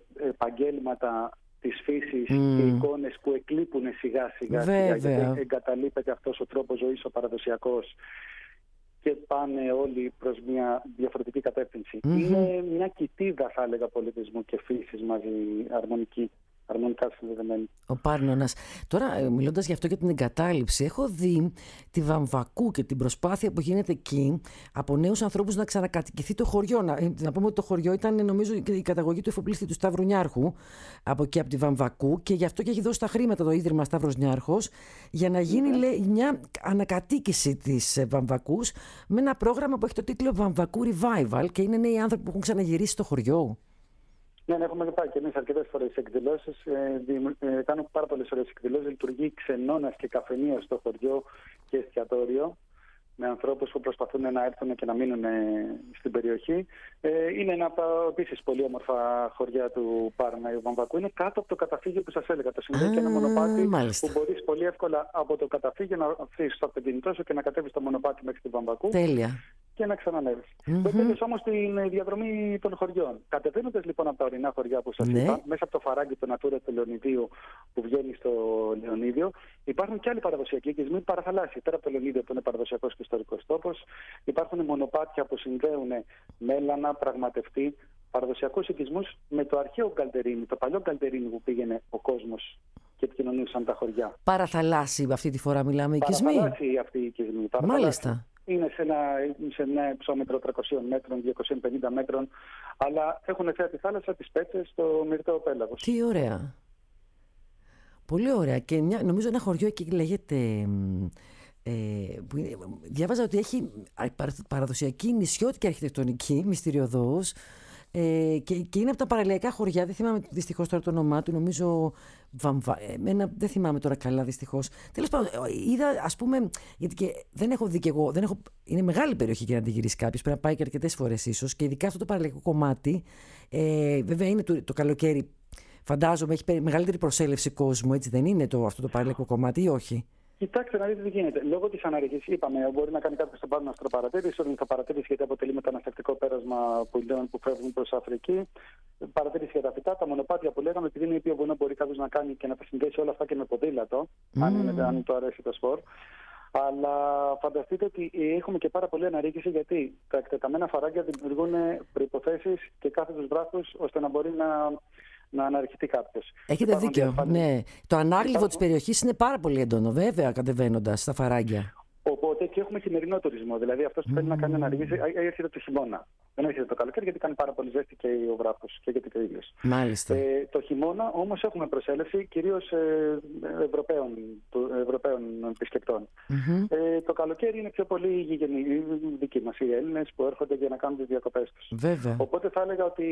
[SPEAKER 4] επαγγέλματα της φύσης mm. και εικόνες που εκλείπουν σιγά σιγά, σιγά γιατί εγκαταλείπεται αυτός ο τρόπος ζωής ο παραδοσιακός και πάνε όλοι προς μια διαφορετική κατεύθυνση. Mm-hmm. Είναι μια κοιτίδα, θα έλεγα, πολιτισμού και φύσης μαζί αρμονική. Αρμονικά συνδεδεμένη.
[SPEAKER 1] Ο Πάρνονας. Τώρα, μιλώντας γι' αυτό και την εγκατάλειψη, έχω δει τη Βαμβακού και την προσπάθεια που γίνεται εκεί από νέους ανθρώπους να ξανακατοικηθεί το χωριό. Να, να πούμε ότι το χωριό ήταν, νομίζω, η καταγωγή του εφοπλιστή του Σταύρου Νιάρχου από εκεί από τη Βαμβακού, και γι' αυτό και έχει δώσει τα χρήματα το Ίδρυμα Σταύρος Νιάρχος για να γίνει mm-hmm. λέει, μια ανακατοίκηση της Βαμβακούς με ένα πρόγραμμα που έχει το τίτλο Βαμβακού Revival, και είναι νέοι άνθρωποι που έχουν ξαναγυρίσει στο χωριό.
[SPEAKER 4] Ναι, ναι, έχουμε πάει και εμείς αρκετές φορές εκδηλώσεις. Ε, ε, κάνουμε πάρα πολλές ωραίες εκδηλώσεις. Λειτουργεί ξενώνας και καφενείο στο χωριό και εστιατόριο, με ανθρώπους που προσπαθούν να έρθουν και να μείνουν ε, στην περιοχή. Ε, είναι ένα από τα επίσης πολύ όμορφα χωριά του Πάρνα, η Βαμβακού. Είναι κάτω από το καταφύγιο που σας έλεγα. Το συνδέει και ένα μονοπάτι μάλιστα. που μπορείς πολύ εύκολα από το καταφύγιο να αφήσεις το αυτοκίνητό σου και να κατέβεις το μονοπάτι μέχρι τη Βαμβακού.
[SPEAKER 1] Τέλεια. Και
[SPEAKER 4] να ξανανεύεις. Mm-hmm. Το τέλος όμως την διαδρομή των χωριών. Κατεβαίνοντας λοιπόν από τα ορεινά χωριά που σας ναι. είπα, μέσα από το φαράγγι του Natura του Λεωνιδίου που βγαίνει στο Λεωνίδιο, υπάρχουν και άλλοι παραδοσιακοί οικισμοί παραθαλάσσιοι. Πέρα από το Λεωνίδιο που είναι παραδοσιακός και ιστορικός τόπος, υπάρχουν μονοπάτια που συνδέουν Μέλανα, Πραγματευτή, παραδοσιακούς οικισμούς με το αρχαίο Γκαλτερίνι, το παλιό Γκαλτερίνι που πήγαινε ο κόσμος και επικοινωνούσαν τα χωριά.
[SPEAKER 1] Παραθαλάσσιοι αυτή τη φορά μιλάμε οικισμοί.
[SPEAKER 4] Παραθαλάσσιοι αυτοί οι οικισμοί.
[SPEAKER 1] Μάλιστα.
[SPEAKER 4] Είναι σε ένα, σε ένα υψόμετρο τριακοσίων μέτρων, διακοσίων πενήντα μέτρων, αλλά έχουν θέα τη θάλασσα, τις Πέτσες, στο Μυρταίο Πέλαγος.
[SPEAKER 1] Τι ωραία. Πολύ ωραία. Και μια, νομίζω ένα χωριό εκεί λέγεται... Ε, που είναι, διάβαζα ότι έχει παραδοσιακή νησιώτικη αρχιτεκτονική, μυστηριωδώς, ε, και, και είναι από τα παραλιακά χωριά. Δεν θυμάμαι δυστυχώς τώρα το όνομά του, νομίζω Βαμβα... Εμένα, δεν θυμάμαι τώρα καλά δυστυχώς. Τέλος πάντων, είδα, ας πούμε, γιατί και δεν έχω δει και εγώ, δεν έχω... είναι μεγάλη περιοχή για να τη γυρίσει κάποιος, πρέπει να πάει και αρκετές φορές ίσως, και ειδικά αυτό το παραλιακό κομμάτι, ε, βέβαια είναι το, το καλοκαίρι, φαντάζομαι έχει μεγαλύτερη προσέλευση κόσμου, έτσι δεν είναι το, αυτό το παραλιακό κομμάτι ή όχι?
[SPEAKER 4] Κοιτάξτε να δείτε τι γίνεται. Λόγω της αναρρυχής, είπαμε, μπορεί να κάνει κάποιος τον Πάρνο αστροπαρατήρηση, όταν θα παρατήρηση γιατί αποτελεί μεταναστευτικό πέρασμα πουλιών που φεύγουν προς Αφρική. Παρατήρηση για τα φυτά, τα μονοπάτια που λέγαμε, επειδή είναι ήπιο βουνό, μπορεί κάποιος να κάνει και να τα συνδέσει όλα αυτά και με ποδήλατο, mm. αν, είναι, αν του αρέσει το σπορ. Αλλά φανταστείτε ότι έχουμε και πάρα πολλή αναρρύχηση, γιατί τα εκτεταμένα φαράγγια δημιουργούν προϋποθέσεις και κάθετους βράχους ώστε να μπορεί να. να αναρριχηθεί κάποιος.
[SPEAKER 1] Έχετε Υπάρχουν δίκιο. Ναι. Το ανάγλυφο Υπάρχουν... της περιοχής είναι πάρα πολύ έντονο, βέβαια, κατεβαίνοντας στα φαράγγια.
[SPEAKER 4] Οπότε και έχουμε χειμερινό τουρισμό. Δηλαδή αυτός που mm. θέλει να κάνει αναρρύχηση έρχεται το χειμώνα. Δεν έρχεται το καλοκαίρι, γιατί κάνει πάρα πολύ ζέστη και ο βράχος και γιατί και ο ήλιος.
[SPEAKER 1] Μάλιστα.
[SPEAKER 4] Ε, το χειμώνα όμως έχουμε προσέλευση κυρίως ε, Ευρωπαίων, Ευρωπαίων επισκεπτών. Mm-hmm. Ε, το καλοκαίρι είναι πιο πολύ οι γηγενοί, δικοί μας οι Έλληνες που έρχονται για να κάνουν τις διακοπές τους.
[SPEAKER 1] Βέβαια.
[SPEAKER 4] Οπότε θα έλεγα ότι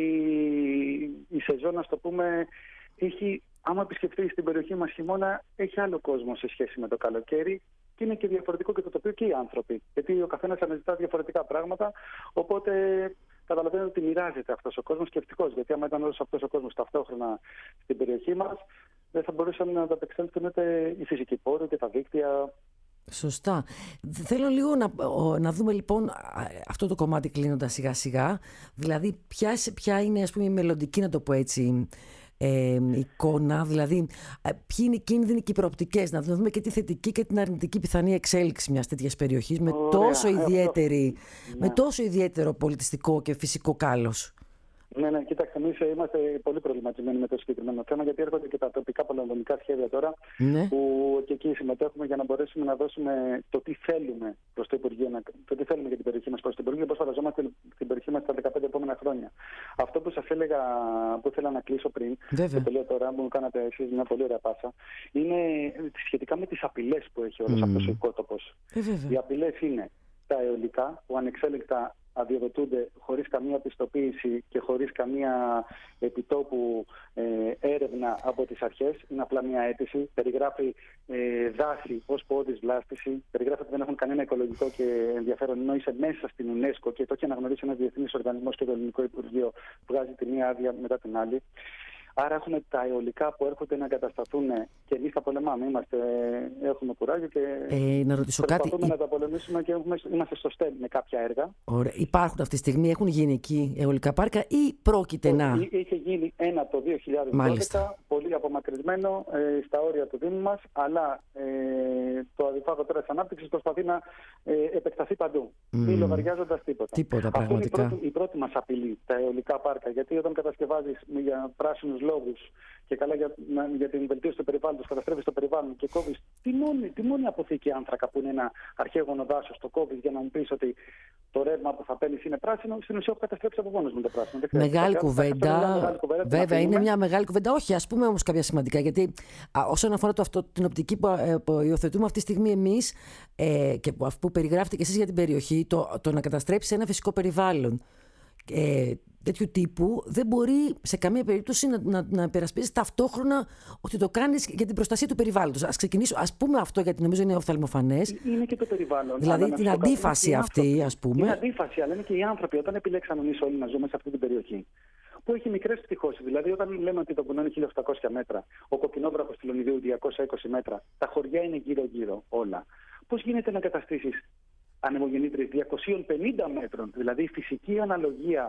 [SPEAKER 4] η σεζόν, ας το πούμε, έχει, άμα επισκεφτεί στην περιοχή μας χειμώνα, έχει άλλο κόσμο σε σχέση με το καλοκαίρι. Και είναι και διαφορετικό και το τοπίο και οι άνθρωποι. Γιατί ο καθένας αναζητά διαφορετικά πράγματα. Οπότε καταλαβαίνετε ότι μοιράζεται αυτός ο κόσμος σκεφτικός. Γιατί άμα ήταν όλος αυτός ο κόσμος ταυτόχρονα στην περιοχή μας, δεν θα μπορούσαν να ανταπεξέλθουν ούτε οι φυσικοί πόροι και τα δίκτυα.
[SPEAKER 1] Σωστά. Θέλω λίγο να, να δούμε λοιπόν αυτό το κομμάτι κλείνοντας σιγά σιγά. Δηλαδή ποια, ποια είναι, ας πούμε, η μελλοντική, να το πω έτσι, Ε, εικόνα, δηλαδή ποιοι είναι οι κίνδυνοι και οι προοπτικές, να δούμε και τη θετική και την αρνητική πιθανή εξέλιξη μιας τέτοιας περιοχής με, τόσο ιδιαίτερη, με τόσο ιδιαίτερο πολιτιστικό και φυσικό κάλος.
[SPEAKER 4] Ναι, ναι, κοιτάξτε, εμείς είμαστε πολύ προβληματισμένοι με το συγκεκριμένο θέμα, γιατί έρχονται και τα τοπικά πολεοδομικά σχέδια τώρα,
[SPEAKER 1] ναι.
[SPEAKER 4] που και εκεί συμμετέχουμε για να μπορέσουμε να δώσουμε το τι θέλουμε προς το Υπουργείο, το τι θέλουμε για την περιοχή μας προς το Υπουργείο και πώς φανταζόμαστε την περιοχή μας τα δεκαπέντε επόμενα χρόνια. Αυτό που σας έλεγα, που ήθελα να κλείσω πριν,
[SPEAKER 1] Βέβαια.
[SPEAKER 4] και το λέω τώρα, μου κάνατε εσείς μια πολύ ωραία πάσα, είναι σχετικά με τις απειλές που έχει όλος mm. αυτός ο οικότοπος.
[SPEAKER 1] Ε,
[SPEAKER 4] Οι απειλές είναι τα αιωλικά, που ανεξέλεγκτα αδειοδοτούνται χωρίς καμία πιστοποίηση και χωρίς καμία επιτόπου ε, έρευνα από τις αρχές. Είναι απλά μια αίτηση. Περιγράφει ε, δάση ως πόδης βλάστηση. Περιγράφει ότι δεν έχουν κανένα οικολογικό και ενδιαφέρον, ενώ είσαι μέσα στην UNESCO και το έχει αναγνωρίσει ένας διεθνής οργανισμός και το Ελληνικό Υπουργείο βγάζει τη μία άδεια μετά την άλλη. Άρα έχουμε τα αιωλικά που έρχονται να εγκατασταθούν και εμείς τα πολεμάμε. Είμαστε, έχουμε κουράγιο και
[SPEAKER 1] ε, να ρωτήσω
[SPEAKER 4] προσπαθούμε
[SPEAKER 1] κάτι.
[SPEAKER 4] να τα πολεμήσουμε και έχουμε, είμαστε στο στέλ με κάποια έργα.
[SPEAKER 1] Ωραία. Υπάρχουν αυτή τη στιγμή, έχουν γίνει εκεί αιωλικά πάρκα ή πρόκειται
[SPEAKER 4] το,
[SPEAKER 1] να...
[SPEAKER 4] Είχε γίνει ένα το δύο χιλιάδες δώδεκα, μάλιστα, πολύ απομακρυσμένο ε, στα όρια του Δήμου μας, αλλά ε, το Αδιφάγο τώρα της Ανάπτυξης προσπαθεί να ε, επεκταθεί παντού, mm. μη λογαριάζοντας τίποτα.
[SPEAKER 1] Τίποτα
[SPEAKER 4] αυτή
[SPEAKER 1] πραγματικά.
[SPEAKER 4] είναι η πρώτη, η πρώτη μας απειλή, τα αιωλικά πάρκα, γιατί όταν κατασκευάζεις για πράσινους λόγους και καλά για, για την βελτίωση του περιβάλλοντος, καταστρέφεις το περιβάλλον και κόβεις τη μόνη, τη μόνη αποθήκη άνθρακα που είναι ένα αρχαίγωνο δάσος, το κόβεις για να μου πεις ότι το ρεύμα που θα παίρνεις είναι πράσινο, στην ουσία έχω καταστρέψει από μόνος μου το πράσινο.
[SPEAKER 1] Μεγάλη κουβέντα.
[SPEAKER 4] Μεγάλη κουβέντα.
[SPEAKER 1] Βέβαια, είναι μια μεγάλη κουβέντα. Όχι, ας πούμε όμως κάποια σημαντικά. Γιατί α, όσον αφορά το αυτό, την οπτική που, ε, που υιοθετούμε αυτή τη στιγμή εμείς ε, και που, που περιγράφετε και εσείς για την περιοχή, το, το να καταστρέψει ένα φυσικό περιβάλλον ε, τέτοιου τύπου δεν μπορεί σε καμία περίπτωση να, να, να υπερασπίζει ταυτόχρονα ότι το κάνεις για την προστασία του περιβάλλοντος. Ας ξεκινήσω, ας πούμε αυτό, γιατί νομίζω είναι οφθαλμοφανές.
[SPEAKER 4] Είναι και το περιβάλλον.
[SPEAKER 1] Δηλαδή την αντίφαση αυτή, ας πούμε.
[SPEAKER 4] Είναι αντίφαση, αλλά είναι και οι άνθρωποι. Όταν επιλέξαμε εμείς όλοι να ζούμε σε αυτή την περιοχή, που έχει μικρές πτυχώσεις. Δηλαδή, όταν λέμε ότι το βουνό είναι χίλια οκτακόσια μέτρα, ο Κοκκινόβραχος του Λονιδίου διακόσια είκοσι μέτρα, τα χωριά είναι γύρω-γύρω όλα. Πώς γίνεται να καταστήσεις ανεμογεννήτριες διακόσια πενήντα μέτρων, δηλαδή η φυσική αναλογία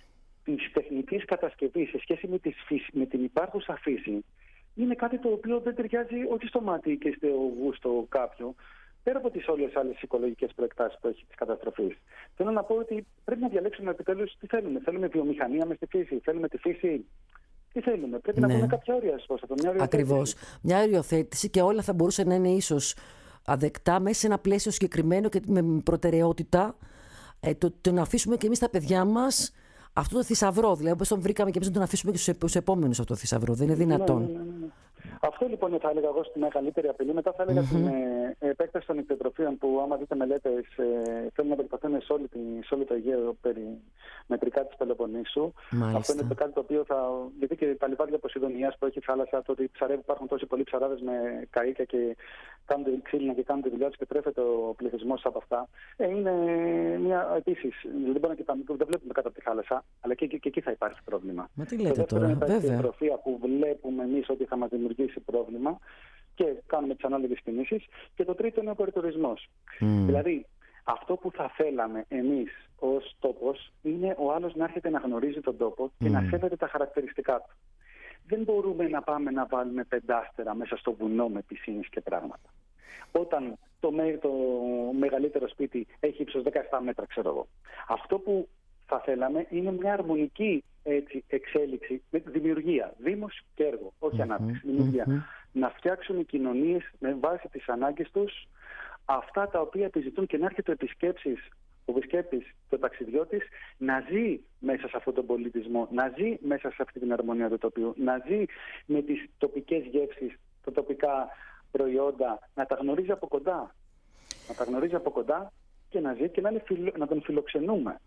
[SPEAKER 4] της τεχνητής κατασκευής σε σχέση με, φύση, με την υπάρχουσα φύση, είναι κάτι το οποίο δεν ταιριάζει όχι στο μάτι και στο γούστο κάποιου, πέρα από τις όλες άλλες οικολογικές προεκτάσεις που έχει της καταστροφής. Θέλω να πω ότι πρέπει να διαλέξουμε επιτέλους τι θέλουμε. Θέλουμε βιομηχανία μες στη φύση, θέλουμε τη φύση. Τι θέλουμε, πρέπει ναι. να πούμε κάποια όρια προς αυτό. Μια
[SPEAKER 1] Ακριβώς. Μια οριοθέτηση και όλα θα μπορούσε να είναι ίσως αδεκτά μέσα σε ένα πλαίσιο συγκεκριμένο και με προτεραιότητα. Ε, το, το να αφήσουμε και εμείς τα παιδιά μας αυτό το θησαυρό, δηλαδή όπως τον βρήκαμε και εμείς να τον αφήσουμε και στους επόμενους αυτό το θησαυρό. Δεν είναι δυνατόν.
[SPEAKER 4] Ναι, ναι, ναι, ναι. Αυτό λοιπόν θα έλεγα εγώ στη μεγαλύτερη απειλή. Μετά θα έλεγα mm-hmm. την ε, επέκταση των εκτροφίων που, άμα δείτε μελέτες, ε, θέλουν να περισταθούν σε, σε όλο το Αιγαίο περί μετρικά της Πελοποννήσου.
[SPEAKER 1] Μάλιστα.
[SPEAKER 4] Αυτό είναι το κάτι το οποίο θα. Γιατί και τα λιβάδια Ποσειδονίας που έχει θάλασσα, το ότι ψαρεύει, υπάρχουν τόσοι πολλοί ψαράδες με καΐκια και κάνουν ξύλινα και κάνουν τη δουλειά τους και τρέφεται ο πληθυσμός από αυτά. Ε, είναι μια επίσης. Δεν, δεν βλέπουμε κάτω από τη θάλασσα, αλλά και, και, και εκεί θα υπάρχει πρόβλημα.
[SPEAKER 1] Μα τι λέτε τώρα, βέβαια.
[SPEAKER 4] Είναι τα εκτροφία που βλέπουμε εμείς ότι θα μας δημιουργήσει πρόβλημα και κάνουμε τις ανάλογες κινήσεις. Και το τρίτο είναι ο κοριτορισμός. Mm. Δηλαδή, αυτό που θα θέλαμε εμείς ως τόπος είναι ο άλλος να έρχεται να γνωρίζει τον τόπο και mm. να σέβεται τα χαρακτηριστικά του. Δεν μπορούμε να πάμε να βάλουμε πεντάστερα μέσα στο βουνό με πισίνες και πράγματα. Όταν το, με, το μεγαλύτερο σπίτι έχει ύψος δεκαεπτά μέτρα, ξέρω εγώ. Αυτό που θα θέλαμε είναι μια αρμονική έτσι, εξέλιξη με τη δημιουργία, δήμος και έργο, όχι mm-hmm, ανάπτυξη, δημιουργία. Mm-hmm. Να φτιάξουν οι κοινωνίες με βάση τις ανάγκες τους αυτά τα οποία επιζητούν και να έρχεται ο επισκέψης, ο επισκέπτης, ο ταξιδιώτης, να ζει μέσα σε αυτόν τον πολιτισμό, να ζει μέσα σε αυτή την αρμονία του τοπίου, να ζει με τις τοπικές γεύσεις, τα τοπικά προϊόντα, να τα γνωρίζει από κοντά. Να τα γνωρίζει από κοντά και να ζει και να, φιλο, να τον φιλοξενούμε.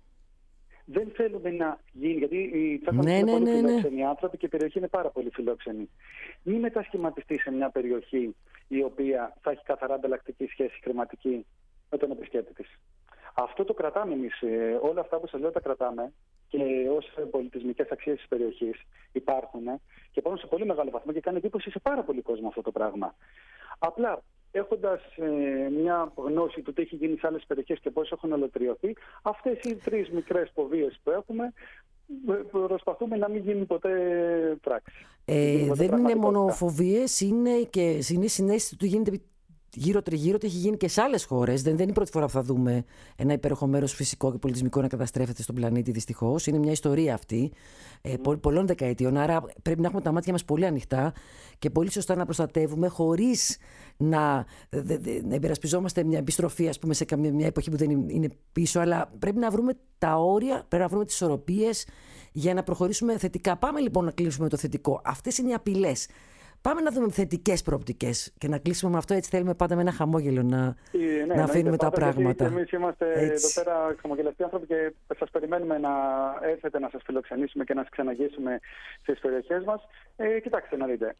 [SPEAKER 4] Δεν θέλουμε να γίνει, γιατί οι Τσάκωνες ναι, είναι ναι, πολύ ναι, φιλόξενοι ναι. άνθρωποι και η περιοχή είναι πάρα πολύ φιλόξενη. Μην μετασχηματιστεί σε μια περιοχή η οποία θα έχει καθαρά ανταλλακτική σχέση χρηματική με τον επισκέπτη της. Αυτό το κρατάμε εμείς. Όλα αυτά που σας λέω τα κρατάμε και ως πολιτισμικές αξίες της περιοχής υπάρχουν και υπάρχουν σε πολύ μεγάλο βαθμό και κάνει εντύπωση σε πάρα πολύ κόσμο αυτό το πράγμα. Απλά έχοντας ε, μια γνώση του τι έχει γίνει σε άλλες περιοχές και πώς έχουν ολοκληρωθεί, αυτές οι τρεις μικρές φοβίες που έχουμε προσπαθούμε να μην γίνει ποτέ πράξη.
[SPEAKER 1] Ε, δεν είναι μόνο φοβίες, είναι και είναι συνέστηση του γίνεται γύρω τριγύρω ότι έχει γίνει και σε άλλες χώρες. Δεν, δεν είναι η πρώτη φορά που θα δούμε ένα υπέροχο μέρος φυσικό και πολιτισμικό να καταστρέφεται στον πλανήτη, δυστυχώς. Είναι μια ιστορία αυτή ε, πο, πολλών δεκαετιών. Άρα πρέπει να έχουμε τα μάτια μας πολύ ανοιχτά και πολύ σωστά να προστατεύουμε, χωρίς να, δε, δε, να υπερασπιζόμαστε μια επιστροφή, ας πούμε, σε καμία, μια εποχή που δεν είναι πίσω. Αλλά πρέπει να βρούμε τα όρια, πρέπει να βρούμε τις ισορροπίες για να προχωρήσουμε θετικά. Πάμε λοιπόν να κλείσουμε το θετικό. Αυτές είναι οι απειλές. Πάμε να δούμε θετικές προοπτικές και να κλείσουμε με αυτό. Έτσι θέλουμε πάντα με ένα χαμόγελο να,
[SPEAKER 4] ε, ναι,
[SPEAKER 1] να αφήνουμε τα
[SPEAKER 4] πάντα,
[SPEAKER 1] πράγματα.
[SPEAKER 4] Εμείς είμαστε έτσι εδώ πέρα χαμογελαστοί άνθρωποι και σας περιμένουμε να έρθετε να σας φιλοξενήσουμε και να σας ξαναγήσουμε στις περιοχές μας. Ε, κοιτάξτε να δείτε.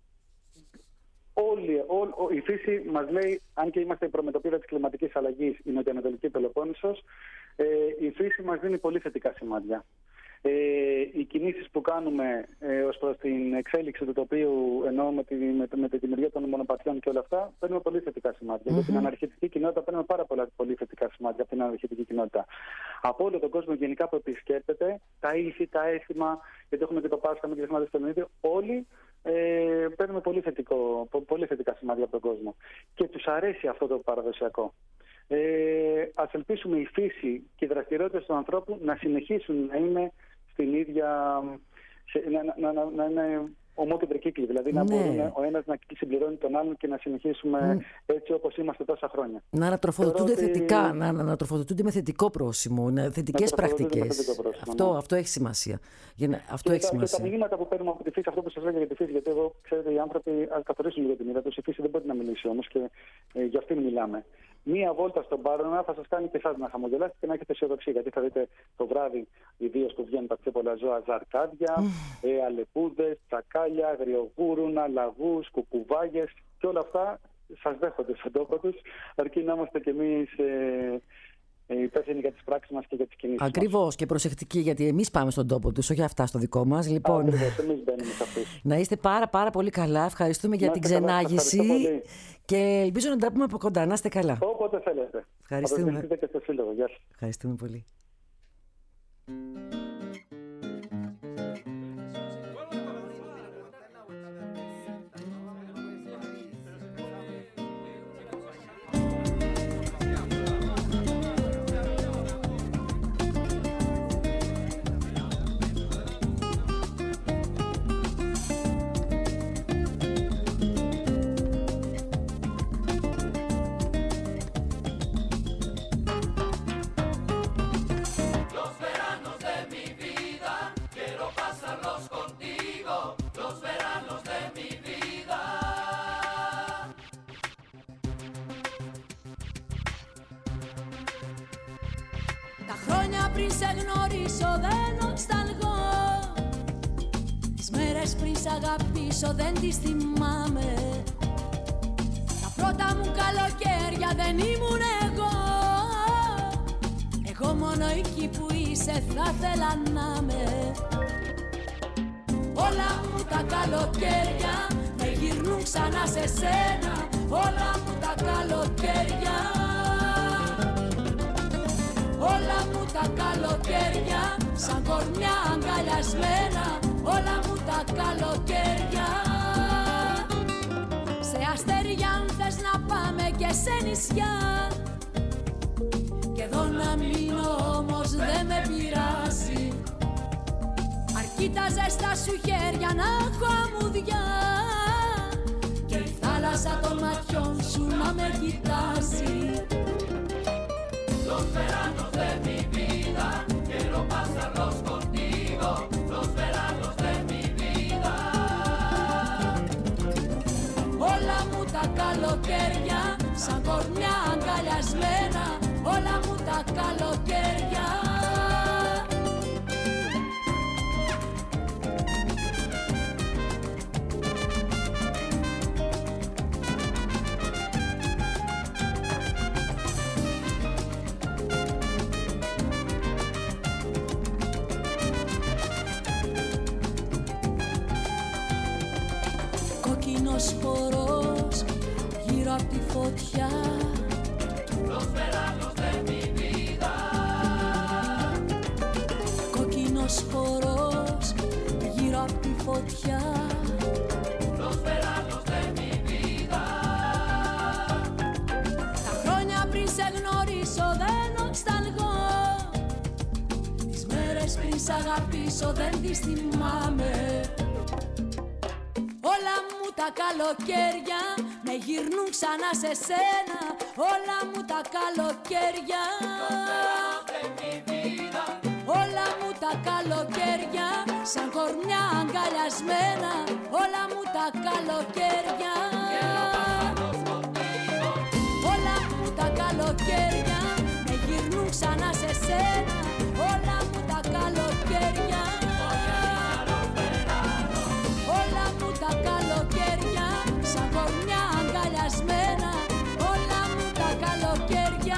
[SPEAKER 4] Όλη, ό, η φύση μας λέει, αν και είμαστε η προμετωπίδα της κλιματικής αλλαγής, η Νοτιοανατολική Πελοπόννησος, ε, η φύση μας δίνει πολύ θετικά σημάδια. Ε, οι κινήσεις που κάνουμε ε, ως προς την εξέλιξη του τοπίου, ενώ με τη, με, με τη δημιουργία των μονοπατιών και όλα αυτά, παίρνουμε πολύ θετικά σημάδια. Mm-hmm. Για την αναρχητική κοινότητα παίρνουμε πάρα πολλά πολύ θετικά σημάδια από την αναρχητική κοινότητα. Από όλο τον κόσμο γενικά που επισκέπτεται, τα ήθη, τα έθιμα, γιατί έχουμε και το Πάσχα, μην ξεχνάτε στο ίδιο, όλοι ε, παίρνουμε πολύ, θετικό, πολύ θετικά σημάδια από τον κόσμο. Και τους αρέσει αυτό το παραδοσιακό. Ε, ας ελπίσουμε η φύση και οι δραστηριότητες του ανθρώπου να συνεχίσουν να είναι στην ίδια, σε, να, να, να, να είναι ομόκεντροι κύκλοι, δηλαδή να ναι. μπορούν ο ένας να συμπληρώνει τον άλλον και να συνεχίσουμε mm. έτσι όπως είμαστε τόσα χρόνια. Να
[SPEAKER 1] ανατροφοδοτούνται ότι... θετικά, να ανατροφοδοτούνται με θετικό πρόσημο, θετικές πρακτικές. Αυτό, ναι. αυτό έχει σημασία. Για να, αυτό
[SPEAKER 4] και
[SPEAKER 1] έχει
[SPEAKER 4] τα,
[SPEAKER 1] σημασία.
[SPEAKER 4] Και τα μηνύματα που παίρνουμε από τη φύση, αυτό που σας λέγα για τη φύση, γιατί εγώ, ξέρετε, οι άνθρωποι καθορίζουν για την είδα τους, η φύση δεν μπορεί να μιλήσει όμως και ε, για αυτήν μιλάμε. Μία βόλτα στον Πάρνονα θα σας κάνει και εσάς να χαμογελάσετε και να έχετε αισιοδοξία. Γιατί θα δείτε το βράδυ, ιδίως που βγαίνουν τα πιο πολλά ζώα, ζαρκάδια, mm. ε, αλεπούδες, τσακάλια, αγριογούρουνα, λαγούς, κουκουβάγες και όλα αυτά σας δέχονται στον τόπο τους, αρκεί να είμαστε κι εμείς ε, ε, υπεύθυνοι για τις πράξεις μας και για τις κινήσεις μας.
[SPEAKER 1] Ακριβώς, και προσεκτικοί, γιατί εμείς πάμε στον τόπο τους, όχι αυτά στο δικό μας. Λοιπόν,
[SPEAKER 4] Ακριβώς, εμείς μπαίνουμε σε αυτούς.
[SPEAKER 1] Να είστε πάρα πάρα πολύ καλά. Ευχαριστούμε για να την ξενάγηση και ελπίζω να τα πούμε από κοντά. Να είστε καλά.
[SPEAKER 4] Όποτε θέλετε.
[SPEAKER 1] Ευχαριστούμε.
[SPEAKER 4] Και στο Σύλλογο. Γεια σας.
[SPEAKER 1] Ευχαριστούμε πολύ.
[SPEAKER 3] Πριν σε γνωρίσω δεν νοσταλγώ. Τις μέρες πριν σ' αγαπήσω δεν τις θυμάμαι. Τα πρώτα μου καλοκαίρια δεν ήμουν εγώ. Εγώ μόνο εκεί που είσαι θα θέλα να είμαι. Όλα μου τα καλοκαίρια με γυρνούν ξανά σε σένα. Όλα μου τα καλοκαίρια, όλα μου τα καλοκαίρια, σαν κορμιά αγκαλιασμένα. Όλα μου τα καλοκαίρια. Σε αστέρια αν θες να πάμε και σε νησιά. Και εδώ να μείνω όμως δεν με πειράζει. Αρκεί τα ζεστά σου χέρια να έχω αμμουδιά. Και η θάλασσα των ματιών σου να με κοιτάζει.
[SPEAKER 5] Los veranos de mi vida, quiero pasarlos contigo, los veranos de mi vida.
[SPEAKER 3] Όλα μου τα καλοκαίρια, σαν κορμιά αγκαλιασμένα. Όλα μου τα καλοκαίρια. Κόκκινος χορός γύρω απ' τη φωτιά.
[SPEAKER 5] Los veranos de mi vida.
[SPEAKER 3] Κόκκινος χορός γύρω απ' τη φωτιά.
[SPEAKER 5] Los veranos de mi vida.
[SPEAKER 3] της αγαπήσω δεν τις θυμάμαι. Όλα μου τα καλοκαίρια με γυρνούν ξανά σε σένα. Όλα μου τα καλοκαίρια, όλα μου τα καλοκαίρια σαν κορμιά αγκαλιασμένα. Όλα μου τα καλοκαίρια, όλα μου τα καλοκαίρια με γυρνούν ξανά σε σένα. Όλα μου τα καλοκαίρια, όλα μου τα καλοκαίρια σαν κορμιά αγκαλιασμένα. Όλα μου τα καλοκαίρια.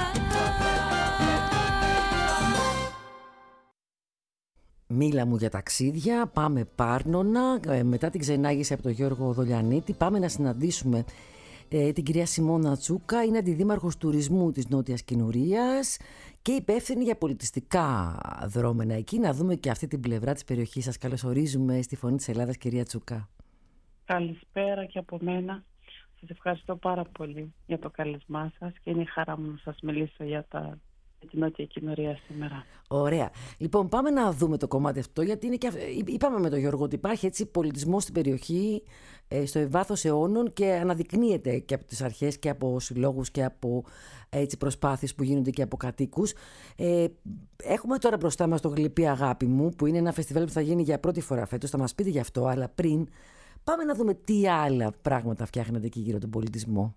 [SPEAKER 1] Μίλα μου για ταξίδια, πάμε Πάρνονα. Ε, μετά την ξενάγηση από τον Γιώργο Δολιανίτη πάμε να συναντήσουμε ε, την κυρία Σιμώνα Τσούκα. Είναι αντιδήμαρχος τουρισμού της Νότιας Κινουρίας και υπεύθυνη για πολιτιστικά δρόμενα εκεί. Να δούμε και αυτή την πλευρά της περιοχής. Σας καλωσορίζουμε στη Φωνή της Ελλάδας, κυρία Τσούκα.
[SPEAKER 6] Καλησπέρα και από μένα. Σας ευχαριστώ πάρα πολύ για το καλεσμά σας και είναι χαρά μου να σας μιλήσω για τα... την Νότια Κινουρία σήμερα.
[SPEAKER 1] Ωραία. Λοιπόν, πάμε να δούμε το κομμάτι αυτό, γιατί είναι και... είπαμε με τον Γιώργο ότι υπάρχει έτσι πολιτισμός στην περιοχή ε, στο βάθος αιώνων και αναδεικνύεται και από τις αρχές και από συλλόγους και από έτσι, προσπάθειες που γίνονται και από κατοίκους. Ε, έχουμε τώρα μπροστά μας το Γλυπή Αγάπη μου, που είναι ένα φεστιβάλ που θα γίνει για πρώτη φορά φέτος. Θα μας πείτε γι' αυτό, αλλά πριν πάμε να δούμε τι άλλα πράγματα φτιάχνετε εκεί γύρω τον πολιτισμό.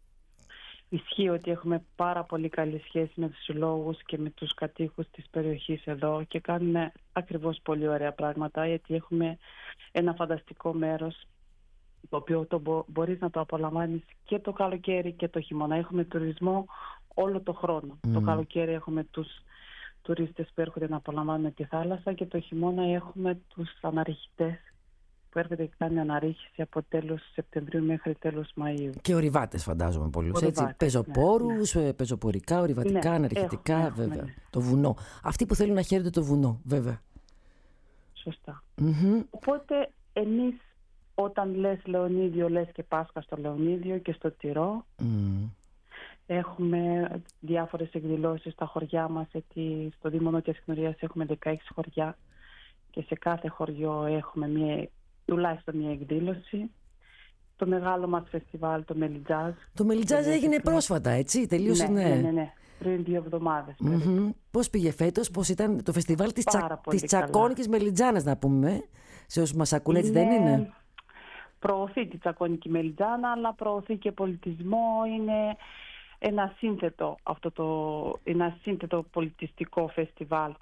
[SPEAKER 6] Ισχύει ότι έχουμε πάρα πολύ καλή σχέση με τους συλλόγους και με τους κατοίκους της περιοχής εδώ και κάνουμε ακριβώς πολύ ωραία πράγματα, γιατί έχουμε ένα φανταστικό μέρος το οποίο το μπο- μπορείς να το απολαμβάνεις και το καλοκαίρι και το χειμώνα. Έχουμε τουρισμό όλο το χρόνο. Mm. Το καλοκαίρι έχουμε τους τουρίστες που έρχονται να απολαμβάνουν τη θάλασσα και το χειμώνα έχουμε τους αναρριχητές που έρχονται και κάνουν αναρρίχηση από τέλος Σεπτεμβρίου μέχρι τέλος Μαΐου. Και
[SPEAKER 1] ορειβάτες φαντάζομαι πολλούς, έτσι, πεζοπόρους, ναι, ναι. πεζοπορικά, ορειβατικά, ναι, αναρριχητικά, έχουμε, βέβαια. Έχουμε, ναι. Το βουνό. Αυτοί που θέλουν να χαίρονται το βουνό, βέβαια.
[SPEAKER 6] Σωστά.
[SPEAKER 1] Mm-hmm.
[SPEAKER 6] Οπότε εμείς όταν λες Λεωνίδιο, λες και Πάσχα στο Λεωνίδιο και στο Τυρό.
[SPEAKER 1] Mm.
[SPEAKER 6] Έχουμε διάφορες εκδηλώσεις στα χωριά μας, γιατί στο Δήμο Νότιας Κινουρίας έχουμε δεκαέξι χωριά και σε κάθε χωριό έχουμε μία, τουλάχιστον μία εκδήλωση. Το μεγάλο μας φεστιβάλ, το Μελιτζάζ.
[SPEAKER 1] Το Μελιτζάζ έγινε πρόσφατα, έτσι, τελείωσε,
[SPEAKER 6] ναι.
[SPEAKER 1] Ναι,
[SPEAKER 6] ναι, ναι, ναι. Πριν δύο εβδομάδες.
[SPEAKER 1] Mm-hmm. Πώς πήγε φέτος, πώς ήταν το φεστιβάλ της, τσα... της Τσακώνικης Μελιτζάνας, να πούμε, σε όσους μας ακούν, έτσι δεν είναι?
[SPEAKER 6] Προωθεί τη Τσακώνικη Μελιτζάνα, αλλά προωθεί και πολιτισμό. Είναι ένα σύνθετο, αυτό το, ένα σύνθετο πολιτιστικό φεστιβάλ.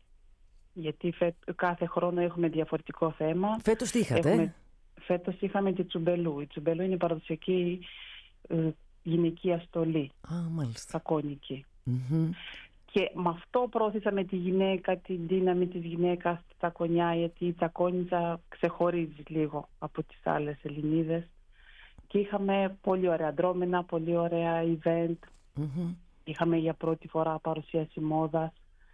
[SPEAKER 6] Γιατί φε, κάθε χρόνο έχουμε διαφορετικό θέμα.
[SPEAKER 1] Φέτος τι είχατε?
[SPEAKER 6] Έχουμε, φέτος είχαμε τη Τσουμπελού. Η Τσουμπελού είναι παραδοσιακή ε, γυναικεία στολή.
[SPEAKER 1] Α, μάλιστα.
[SPEAKER 6] Τσακώνικη.
[SPEAKER 1] Mm-hmm.
[SPEAKER 6] Και με αυτό προωθήσαμε τη γυναίκα, την δύναμη της γυναίκας στη τσακονιά, γιατί η τσακώνιτσα ξεχωρίζει λίγο από τις άλλες Ελληνίδες. Και είχαμε πολύ ωραία δρόμενα, πολύ ωραία event.
[SPEAKER 1] Mm-hmm.
[SPEAKER 6] Είχαμε για πρώτη φορά παρουσίαση μόδας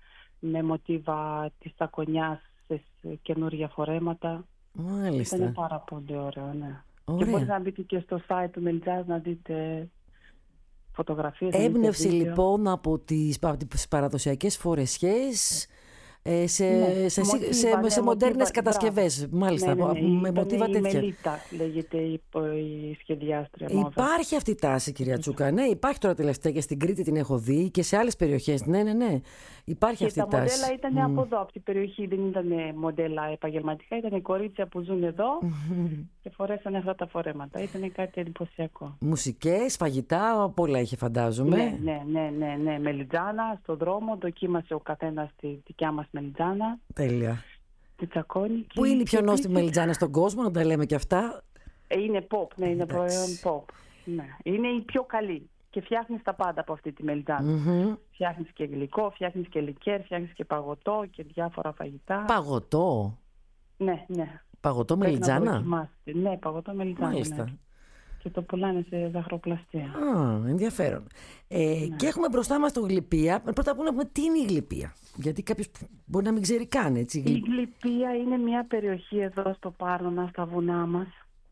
[SPEAKER 6] με μοτίβα της τσακονιάς σε καινούργια φορέματα.
[SPEAKER 1] Μάλιστα.
[SPEAKER 6] Ήταν πάρα πολύ ωραίο, ναι.
[SPEAKER 1] Ωραία.
[SPEAKER 6] Και μπορείτε να μπείτε και στο site του Μελιτζάζ να δείτε φωτογραφίες.
[SPEAKER 1] Έμπνευση λοιπόν από τις, από τις παραδοσιακές φορεσιές ε, σε,
[SPEAKER 6] ναι,
[SPEAKER 1] σε,
[SPEAKER 6] μοτίβα,
[SPEAKER 1] σε,
[SPEAKER 6] ναι,
[SPEAKER 1] σε μοντέρνες κατασκευές.
[SPEAKER 6] Μπράβο.
[SPEAKER 1] Μάλιστα,
[SPEAKER 6] ναι, ναι, ναι.
[SPEAKER 1] με μοτίβα τέτοια.
[SPEAKER 6] Η Μελίτα λέγεται η, η σχεδιάστρια μόδας.
[SPEAKER 1] Υπάρχει αυτή η τάση, κυρία Τσούκα. Ναι, υπάρχει τώρα τελευταία και στην Κρήτη την έχω δει και σε άλλες περιοχές. Ναι, ναι, ναι. Υπάρχει
[SPEAKER 6] και
[SPEAKER 1] αυτή η
[SPEAKER 6] τα
[SPEAKER 1] τάση.
[SPEAKER 6] μοντέλα ήταν mm. από εδώ, από την περιοχή. Δεν ήταν μοντέλα επαγγελματικά. Ήταν κορίτσια που ζουν εδώ mm-hmm. και φορέσανε αυτά τα φορέματα. Ήταν κάτι εντυπωσιακό.
[SPEAKER 1] Μουσικές, φαγητά, πολλά είχε φαντάζομαι.
[SPEAKER 6] Ναι, ναι, ναι, ναι, ναι. Μελιτζάνα στον δρόμο. Δοκίμασε ο καθένας τη δικιά μας μελιτζάνα.
[SPEAKER 1] Τέλεια.
[SPEAKER 6] Τη τσακώνικη.
[SPEAKER 1] Πού είναι η πιο νόστιμη μελιτζάνα στον κόσμο, να τα λέμε και αυτά?
[SPEAKER 6] Είναι pop, ναι, είναι προϊόν pop. Ναι. Είναι η πιο καλή. Και φτιάχνεις τα πάντα από αυτή τη μελιτζάνα.
[SPEAKER 1] Mm-hmm.
[SPEAKER 6] Φτιάχνεις και γλυκό, φτιάχνεις και λικέρ, φτιάχνεις και παγωτό και διάφορα φαγητά.
[SPEAKER 1] Παγωτό?
[SPEAKER 6] Ναι, ναι.
[SPEAKER 1] Παγωτό μελιτζάνα?
[SPEAKER 6] Ναι, παγωτό μελιτζάνα.
[SPEAKER 1] Μάλιστα.
[SPEAKER 6] Ναι. Και το πουλάνε σε ζαχαροπλαστεία.
[SPEAKER 1] Α, ενδιαφέρον. Ε, ναι. Και έχουμε μπροστά μας το Γλυπία. Πρώτα απ' όλα πούμε τι είναι η Γλυπία. Γιατί κάποιος μπορεί να μην ξέρει καν, έτσι.
[SPEAKER 6] Η Γλυπία είναι μια περιοχή εδώ στο Πάρνονα, στα βουνά μας.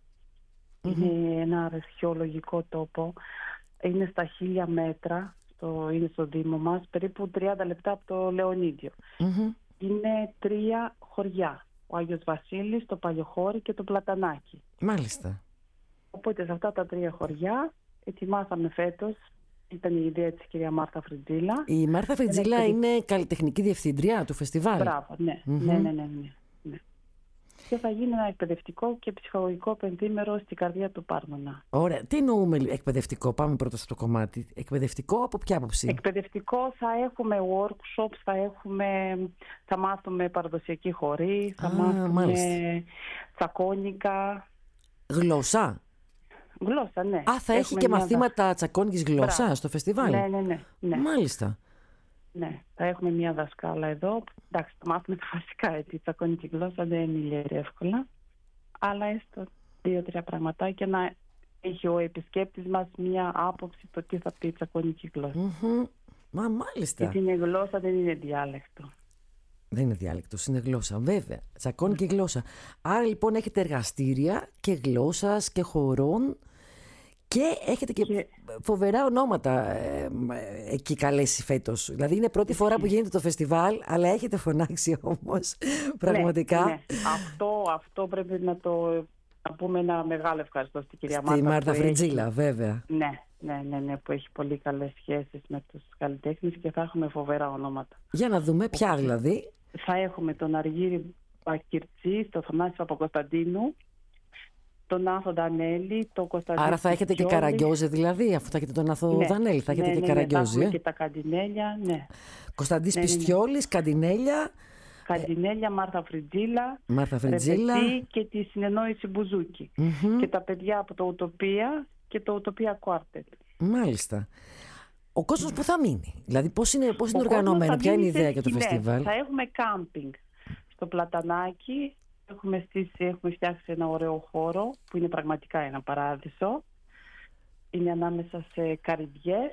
[SPEAKER 6] Mm-hmm. Είναι ένα αρχαιολογικό τόπο. Είναι στα χίλια μέτρα, στο, είναι στο Δήμο μας, περίπου τριάντα λεπτά από το Λεωνίδιο.
[SPEAKER 1] Mm-hmm.
[SPEAKER 6] είναι τρία χωριά. Ο Άγιος Βασίλης, το Παλιοχώρι και το Πλατανάκι.
[SPEAKER 1] Μάλιστα.
[SPEAKER 6] Οπότε σε αυτά τα τρία χωριά ετοιμάσαμε φέτος, ήταν η ιδέα της κυρία Μάρθα Φριτζίλα.
[SPEAKER 1] Η Μάρθα Φριτζίλα είναι, είναι καλλιτεχνική διευθύντρια του φεστιβάλ.
[SPEAKER 6] Μπράβο, ναι. Mm-hmm. ναι, ναι, ναι, ναι, ναι. Και θα γίνει ένα εκπαιδευτικό και ψυχολογικό πενθήμερο στην καρδιά του Πάρνονα.
[SPEAKER 1] Ωραία. Τι εννοούμε εκπαιδευτικό? Πάμε πρώτα στο κομμάτι. Εκπαιδευτικό από ποια άποψη?
[SPEAKER 6] Εκπαιδευτικό θα έχουμε workshops, θα, έχουμε, θα μάθουμε παραδοσιακή χορή, θα Α, μάθουμε μάλιστα. τσακώνικα.
[SPEAKER 1] Γλώσσα.
[SPEAKER 6] Γλώσσα, ναι.
[SPEAKER 1] Α, θα έχουμε έχει και μαθήματα δα... τσακώνικης γλώσσα στο φεστιβάλ.
[SPEAKER 6] Ναι, ναι, ναι, ναι.
[SPEAKER 1] Μάλιστα.
[SPEAKER 6] Ναι, θα έχουμε μια δασκάλα εδώ. Εντάξει, θα μάθουμε τα βασικά, έτσι. Η τσακώνικη γλώσσα δεν είναι εύκολα. Αλλά έστω δύο-τρία πραγματάκια να έχει ο επισκέπτης μας μια άποψη το τι θα πει η τσακώνικη γλώσσα.
[SPEAKER 1] Mm-hmm. Μα μάλιστα.
[SPEAKER 6] Γιατί είναι γλώσσα, δεν είναι διάλεκτο.
[SPEAKER 1] Δεν είναι διάλεκτο, είναι γλώσσα, βέβαια. Τσακώνικη γλώσσα. Άρα λοιπόν έχετε εργαστήρια και γλώσσας και χορών. Και έχετε και, και φοβερά ονόματα ε, ε, εκεί καλέσει φέτος. Δηλαδή είναι πρώτη φορά που γίνεται το φεστιβάλ, αλλά έχετε φωνάξει όμως πραγματικά.
[SPEAKER 6] Ναι, ναι. Αυτό, αυτό πρέπει να το να πούμε ένα μεγάλο ευχαριστώ στην κυρία Μάρθα.
[SPEAKER 1] Στη Μάρθα Φριτζίλα, έχει... βέβαια.
[SPEAKER 6] Ναι, ναι, ναι, ναι, που έχει πολύ καλές σχέσεις με τους καλλιτέχνες και θα έχουμε φοβερά ονόματα.
[SPEAKER 1] Για να δούμε ποια δηλαδή.
[SPEAKER 6] Θα έχουμε τον Αργύρη Μπακυρτζή, τον Θανάση Παπακοσταντίνου, τον Άθο Δανέλη, τον Κωνσταντίνο.
[SPEAKER 1] Άρα θα έχετε και Καραγκιόζε δηλαδή, αφού θα έχετε τον Άθο ναι, Δανέλη, θα έχετε
[SPEAKER 6] ναι,
[SPEAKER 1] και
[SPEAKER 6] ναι,
[SPEAKER 1] Καραγκιόζε.
[SPEAKER 6] Ναι, θα και τα Καντινέλια, ναι.
[SPEAKER 1] Κωνσταντής
[SPEAKER 6] ναι,
[SPEAKER 1] Πιστιόλης, ναι. Καντινέλια.
[SPEAKER 6] Καντινέλια, Μάρθα Φριτζίλα.
[SPEAKER 1] Μάρθα Φριτζίλα.
[SPEAKER 6] Και τη συνεννόηση Μπουζούκη.
[SPEAKER 1] Mm-hmm.
[SPEAKER 6] Και τα παιδιά από το Ουτοπία και το Ουτοπία Κουάρτετ.
[SPEAKER 1] Μάλιστα. Ο κόσμος που θα μείνει, δηλαδή πώς είναι, πώς είναι οργανωμένο, ποια είναι η ιδέα για το φεστιβάλ?
[SPEAKER 6] Θα έχουμε κάμπινγκ στο Πλατανάκι. Έχουμε, στήσει, έχουμε φτιάξει ένα ωραίο χώρο που είναι πραγματικά ένα παράδεισο. Είναι ανάμεσα σε καρυδιές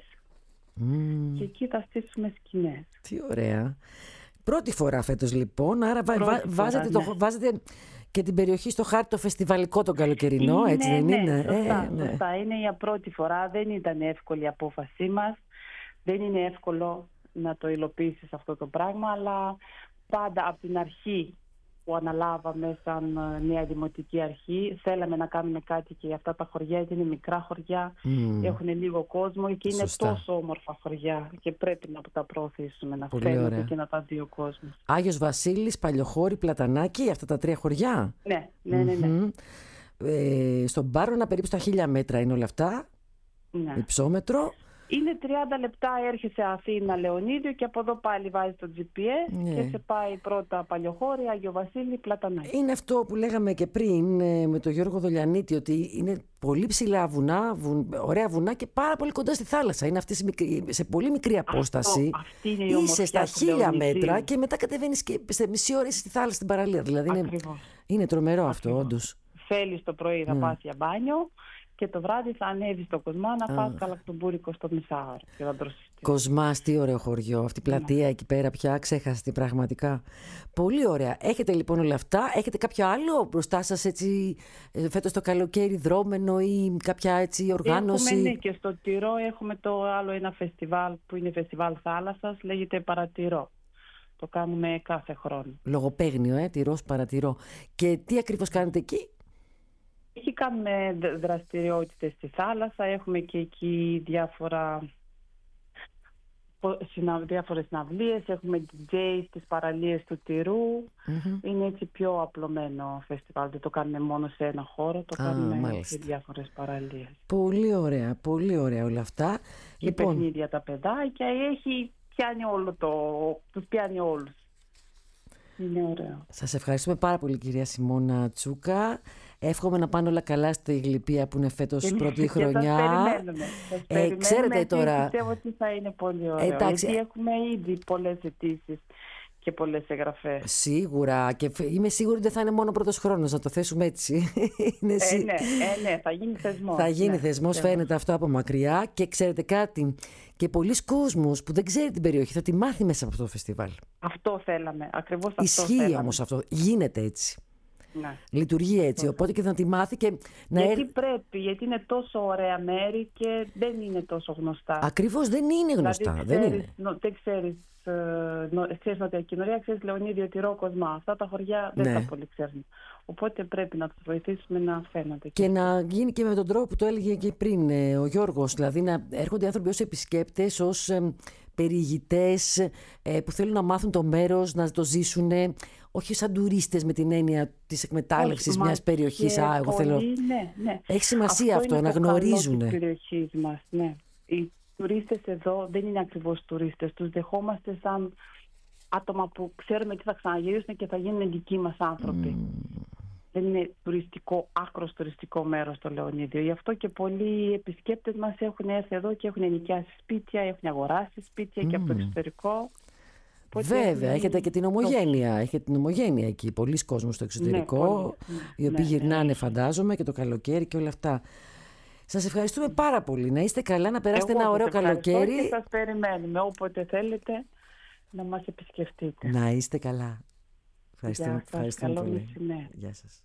[SPEAKER 6] mm. και εκεί θα στήσουμε σκηνές.
[SPEAKER 1] Τι ωραία. Πρώτη φορά φέτος λοιπόν, άρα βα, φορά, βάζετε, ναι. το, βάζετε και την περιοχή στο χάρτη το φεστιβαλικό τον καλοκαιρινό, είναι, έτσι δεν
[SPEAKER 6] ναι,
[SPEAKER 1] είναι?
[SPEAKER 6] Σωστά,
[SPEAKER 1] ε, ναι.
[SPEAKER 6] σωστά. Είναι η πρώτη φορά, δεν ήταν εύκολη η απόφασή μας. Δεν είναι εύκολο να το υλοποιήσεις αυτό το πράγμα, αλλά πάντα από την αρχή που αναλάβαμε σαν νέα δημοτική αρχή, θέλαμε να κάνουμε κάτι και για αυτά τα χωριά, γιατί είναι μικρά χωριά, mm. έχουν λίγο κόσμο και είναι Σωστά. τόσο όμορφα χωριά και πρέπει να τα προωθήσουμε, να φαίνονται και να τα δει ο κόσμος.
[SPEAKER 1] Άγιος Βασίλης, Παλιοχώρι, Πλατανάκι, αυτά τα τρία χωριά.
[SPEAKER 6] Ναι, ναι, ναι. ναι.
[SPEAKER 1] Mm-hmm. Ε, στον Πάρονα περίπου στα χίλια μέτρα είναι όλα αυτά,
[SPEAKER 6] ναι.
[SPEAKER 1] υψόμετρο.
[SPEAKER 6] Είναι τριάντα λεπτά, έρχεσαι Αθήνα Λεωνίδιο και από εδώ πάλι βάζεις το τζι πι ες ναι. και σε πάει πρώτα Παλιοχώρι, Άγιο Βασίλη, Πλατανάκι. Είναι αυτό που λέγαμε και πριν με τον Γιώργο Δολιανίτη, ότι είναι πολύ ψηλά βουνά, βουν, ωραία βουνά και πάρα πολύ κοντά στη θάλασσα. Είναι αυτή σε πολύ μικρή απόσταση. Αυτό, αυτή είναι η
[SPEAKER 1] είσαι στα χίλια μέτρα και μετά κατεβαίνεις και σε μισή ώρα είσαι στη θάλασσα στην παραλία. Δηλαδή είναι, είναι τρομερό Ακριβώς. αυτό, όντως.
[SPEAKER 6] Θέλεις το πρωί να mm. πας για μπάνιο. Και το βράδυ θα ανέβει στο Κοσμά να φας καλακτομπούρικο στο μισάωρο.
[SPEAKER 1] Κοσμάς, τι ωραίο χωριό. Αυτή η πλατεία εκεί πέρα πια ξέχαστη πραγματικά. Πολύ ωραία. Έχετε λοιπόν όλα αυτά. Έχετε κάποιο άλλο μπροστά σας έτσι φέτος το καλοκαίρι δρόμενο ή κάποια έτσι οργάνωση?
[SPEAKER 6] Έχουμε ναι, και στο Τυρό έχουμε το άλλο ένα φεστιβάλ που είναι φεστιβάλ θάλασσας. Λέγεται Παρατηρώ. Το κάνουμε κάθε χρόνο.
[SPEAKER 1] Λογοπαίγνιο, ε, Τυρός Παρατηρώ. Και τι ακριβώς κάνετε εκεί?
[SPEAKER 6] Εκεί κάνουμε δραστηριότητες στη θάλασσα, έχουμε και εκεί διάφορα, διάφορες συναυλίες, έχουμε ντι τζέι στις παραλίες του Τυρού. Mm-hmm. Είναι έτσι πιο απλωμένο φεστιβάλ, δεν το κάνουμε μόνο σε ένα χώρο, το ah, κάνουμε μάλιστα. σε διάφορες παραλίες.
[SPEAKER 1] Πολύ ωραία, πολύ ωραία όλα αυτά.
[SPEAKER 6] Και λοιπόν... παιχνίδια τα παιδάκια, έχει πιάνει όλο το, τους πιάνει όλους. Είναι ωραίο.
[SPEAKER 1] Σας ευχαριστούμε πάρα πολύ κυρία Σιμώνα Τσούκα. Εύχομαι να πάνε όλα καλά στη Γλυπία που είναι φέτος πρώτη χρονιά.
[SPEAKER 6] Σας περιμένουμε. Σας
[SPEAKER 1] ε,
[SPEAKER 6] περιμένουμε
[SPEAKER 1] ξέρετε τώρα.
[SPEAKER 6] Πιστεύω ότι θα είναι πολύ ωραίο.
[SPEAKER 1] Εντάξει.
[SPEAKER 6] Γιατί έχουμε ήδη πολλές αιτήσεις και πολλές εγγραφές.
[SPEAKER 1] Σίγουρα. Και είμαι σίγουρη ότι δεν θα είναι μόνο πρώτος χρόνος, να το θέσουμε έτσι. είναι
[SPEAKER 6] ε, ναι, ε, ναι, θα γίνει θεσμός.
[SPEAKER 1] Θα γίνει
[SPEAKER 6] ναι,
[SPEAKER 1] θεσμός, φαίνεται αυτό από μακριά. Και ξέρετε κάτι, και πολλοί κόσμος που δεν ξέρει την περιοχή θα τη μάθει μέσα από αυτό το φεστιβάλ.
[SPEAKER 6] Αυτό θέλαμε. Ακριβώς αυτό
[SPEAKER 1] Ισχύει
[SPEAKER 6] θέλαμε.
[SPEAKER 1] όμως αυτό. Γίνεται έτσι.
[SPEAKER 6] Ναι.
[SPEAKER 1] Λειτουργεί έτσι, οπότε και να τη μάθει και να
[SPEAKER 6] Γιατί
[SPEAKER 1] έρθει.
[SPEAKER 6] πρέπει, γιατί είναι τόσο ωραία μέρη και δεν είναι τόσο γνωστά.
[SPEAKER 1] Ακριβώς, δεν είναι γνωστά.
[SPEAKER 6] Δηλαδή,
[SPEAKER 1] δεν
[SPEAKER 6] ξέρεις,
[SPEAKER 1] είναι.
[SPEAKER 6] νο, δεν ξέρεις, ε, νο, ξέρεις Νότια Κινωρία, ξέρεις Λεωνίδιο, Τυρό, Κοσμά. Αυτά τα χωριά δεν
[SPEAKER 1] Ναι.
[SPEAKER 6] τα πολύ ξέρουν. Οπότε πρέπει να τους βοηθήσουμε να φαίνονται.
[SPEAKER 1] Και να γίνει και με τον τρόπο που το έλεγε και πριν ε, ο Γιώργος, δηλαδή να έρχονται άνθρωποι ως επισκέπτες, ως ε, περιηγητές ε, που θέλουν να μάθουν το μέρος, να το ζήσουν, ε, όχι σαν τουρίστες με την έννοια της εκμετάλλευσης
[SPEAKER 6] Όχι,
[SPEAKER 1] μιας
[SPEAKER 6] μα
[SPEAKER 1] περιοχής.
[SPEAKER 6] και
[SPEAKER 1] Α, εγώ
[SPEAKER 6] πολύ,
[SPEAKER 1] θέλω...
[SPEAKER 6] ναι, ναι.
[SPEAKER 1] Έχει σημασία αυτό,
[SPEAKER 6] είναι
[SPEAKER 1] να
[SPEAKER 6] το καλό
[SPEAKER 1] γνωρίζουν.
[SPEAKER 6] της περιοχής μας, ναι. Οι τουρίστες εδώ δεν είναι ακριβώς τουρίστες. Τους δεχόμαστε σαν άτομα που ξέρουμε τι θα ξαναγυρίσουν και θα γίνουν δικοί μας άνθρωποι. Mm. Δεν είναι τουριστικό, άκρος τουριστικό μέρος το Λεωνίδιο. Γι' αυτό και πολλοί επισκέπτες μας έχουν έρθει εδώ και έχουν νοικιάσει σπίτια, έχουν αγοράσει σπίτια mm. και από το εξωτερικό.
[SPEAKER 1] Βέβαια, έχουν... έχετε και την ομογένεια. Έχετε την ομογένεια εκεί. Πολλοί κόσμος στο εξωτερικό, ναι, πολύ, οι οποίοι ναι, γυρνάνε, ναι. φαντάζομαι, και το καλοκαίρι και όλα αυτά. Σας ευχαριστούμε πάρα πολύ. Να είστε καλά, να περάσετε
[SPEAKER 6] Εγώ
[SPEAKER 1] ένα ωραίο καλοκαίρι.
[SPEAKER 6] Και σας περιμένουμε όποτε θέλετε να μας επισκεφτείτε.
[SPEAKER 1] Να είστε καλά. Ευχαριστούμε,
[SPEAKER 6] Γεια σας,
[SPEAKER 1] ευχαριστούμε
[SPEAKER 6] καλό
[SPEAKER 1] πολύ.
[SPEAKER 6] μεσημέρι.
[SPEAKER 1] Γεια σας.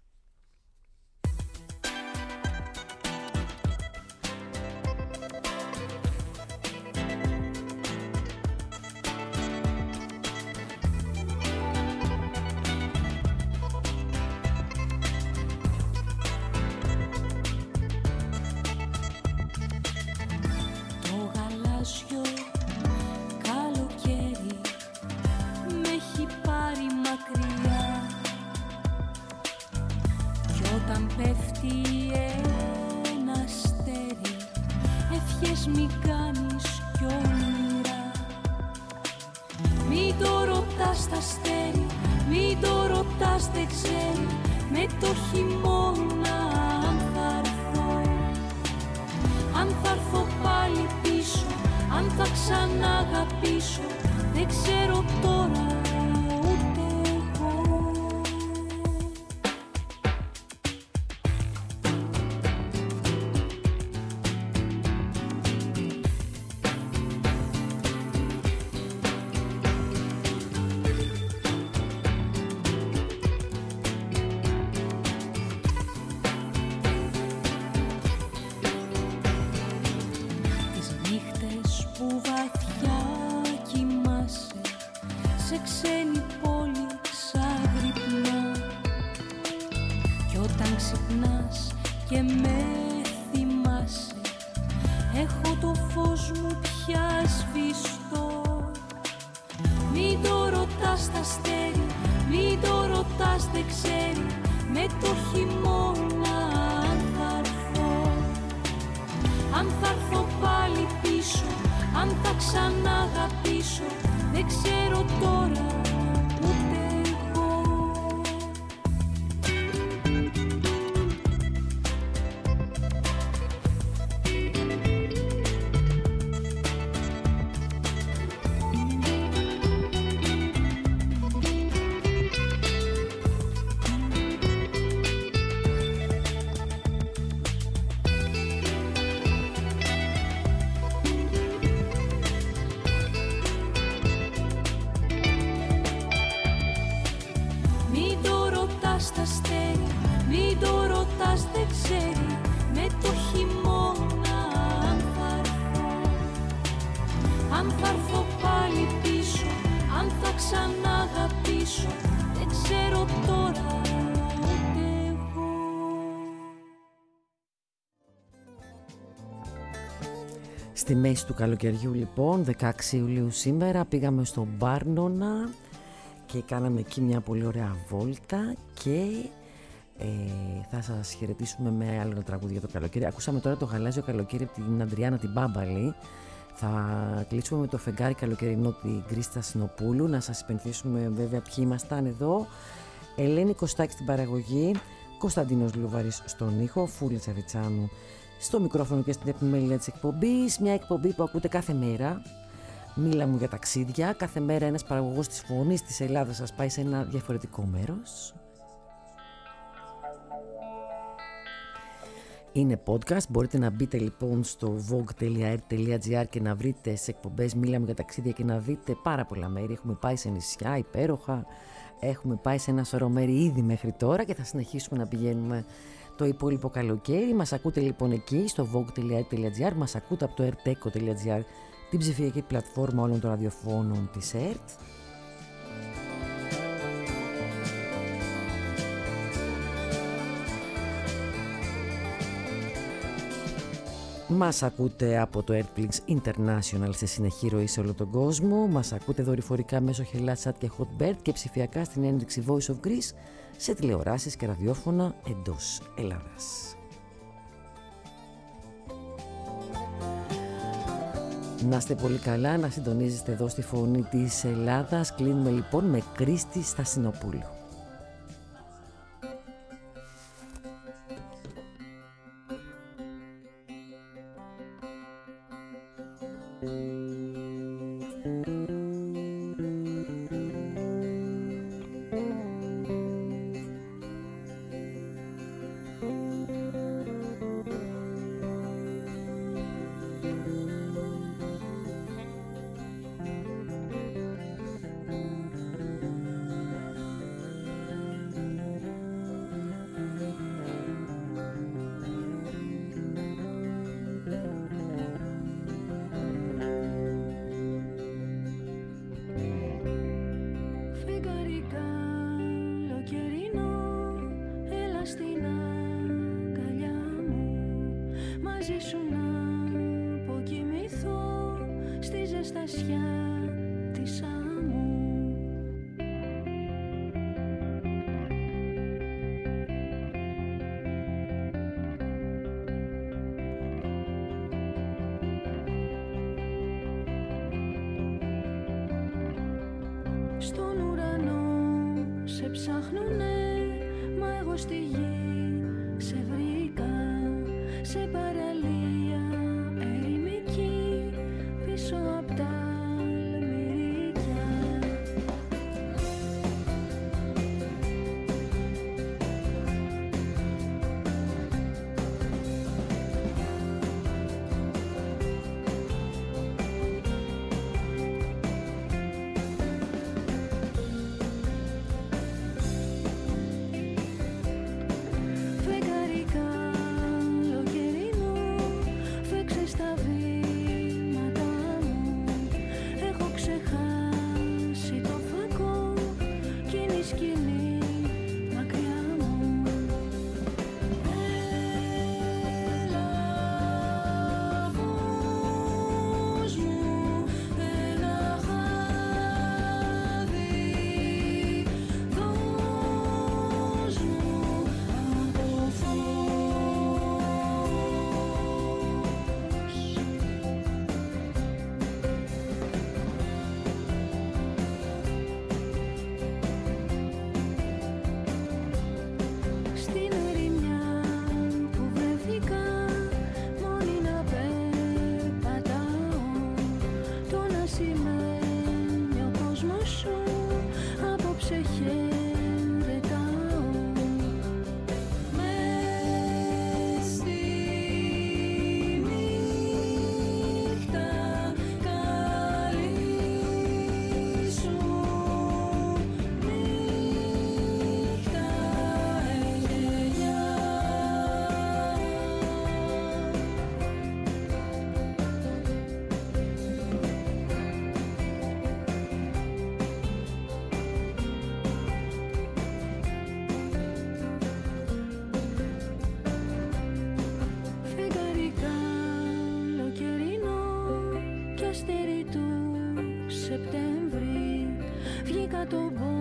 [SPEAKER 1] Στη μέση του καλοκαιριού λοιπόν, δεκαέξι Ιουλίου σήμερα, πήγαμε στο Μπάρνονα και κάναμε εκεί μια πολύ ωραία βόλτα και ε, θα σας χαιρετήσουμε με άλλο ένα τραγούδι για το καλοκαίρι. Ακούσαμε τώρα το γαλάζιο καλοκαίρι από την Αντριάννα την Μπάμπαλη. Θα κλείσουμε με το φεγγάρι καλοκαιρινό την Κρίστα Συνοπούλου. Να σας υπενθυμίσουμε βέβαια ποιοι ήμασταν εδώ. Ελένη Κωστάκη στην παραγωγή, Κωνσταντίνος Λουβαρής στον ήχο, Φούλη Τσαβιτσάνου στο μικρόφωνο και στην επιμέλεια της εκπομπής. Μια εκπομπή που ακούτε κάθε μέρα. Μίλα μου για ταξίδια. Κάθε μέρα ένας παραγωγός της φωνής της Ελλάδας σας πάει σε ένα διαφορετικό μέρος. Είναι podcast. Μπορείτε να μπείτε λοιπόν στο vogue τελεία air τελεία gr και να βρείτε σε εκπομπές Μίλα μου για ταξίδια και να δείτε πάρα πολλά μέρη. Έχουμε πάει σε νησιά υπέροχα. Έχουμε πάει σε ένα σωρό μέρη ήδη μέχρι τώρα και θα συνεχίσουμε να πηγαίνουμε το υπόλοιπο καλοκαίρι. Μας ακούτε λοιπόν εκεί στο vogue τελεία e τελεία gr, μας ακούτε από το erteco τελεία gr, την ψηφιακή πλατφόρμα όλων των ραδιοφώνων της ΕΡΤ. Μας ακούτε από το Airplinks International σε συνεχή ροή σε όλο τον κόσμο. Μας ακούτε δορυφορικά μέσω HellatSat και Hotbird και ψηφιακά στην ένδειξη Voice of Greece σε τηλεοράσεις και ραδιόφωνα εντός Ελλάδας. Να είστε πολύ καλά, να συντονίζεστε εδώ στη Φωνή της Ελλάδας. Κλείνουμε λοιπόν με Κρίστη Στασινοπούλου.
[SPEAKER 3] Σεπτέμβρη βγήκα το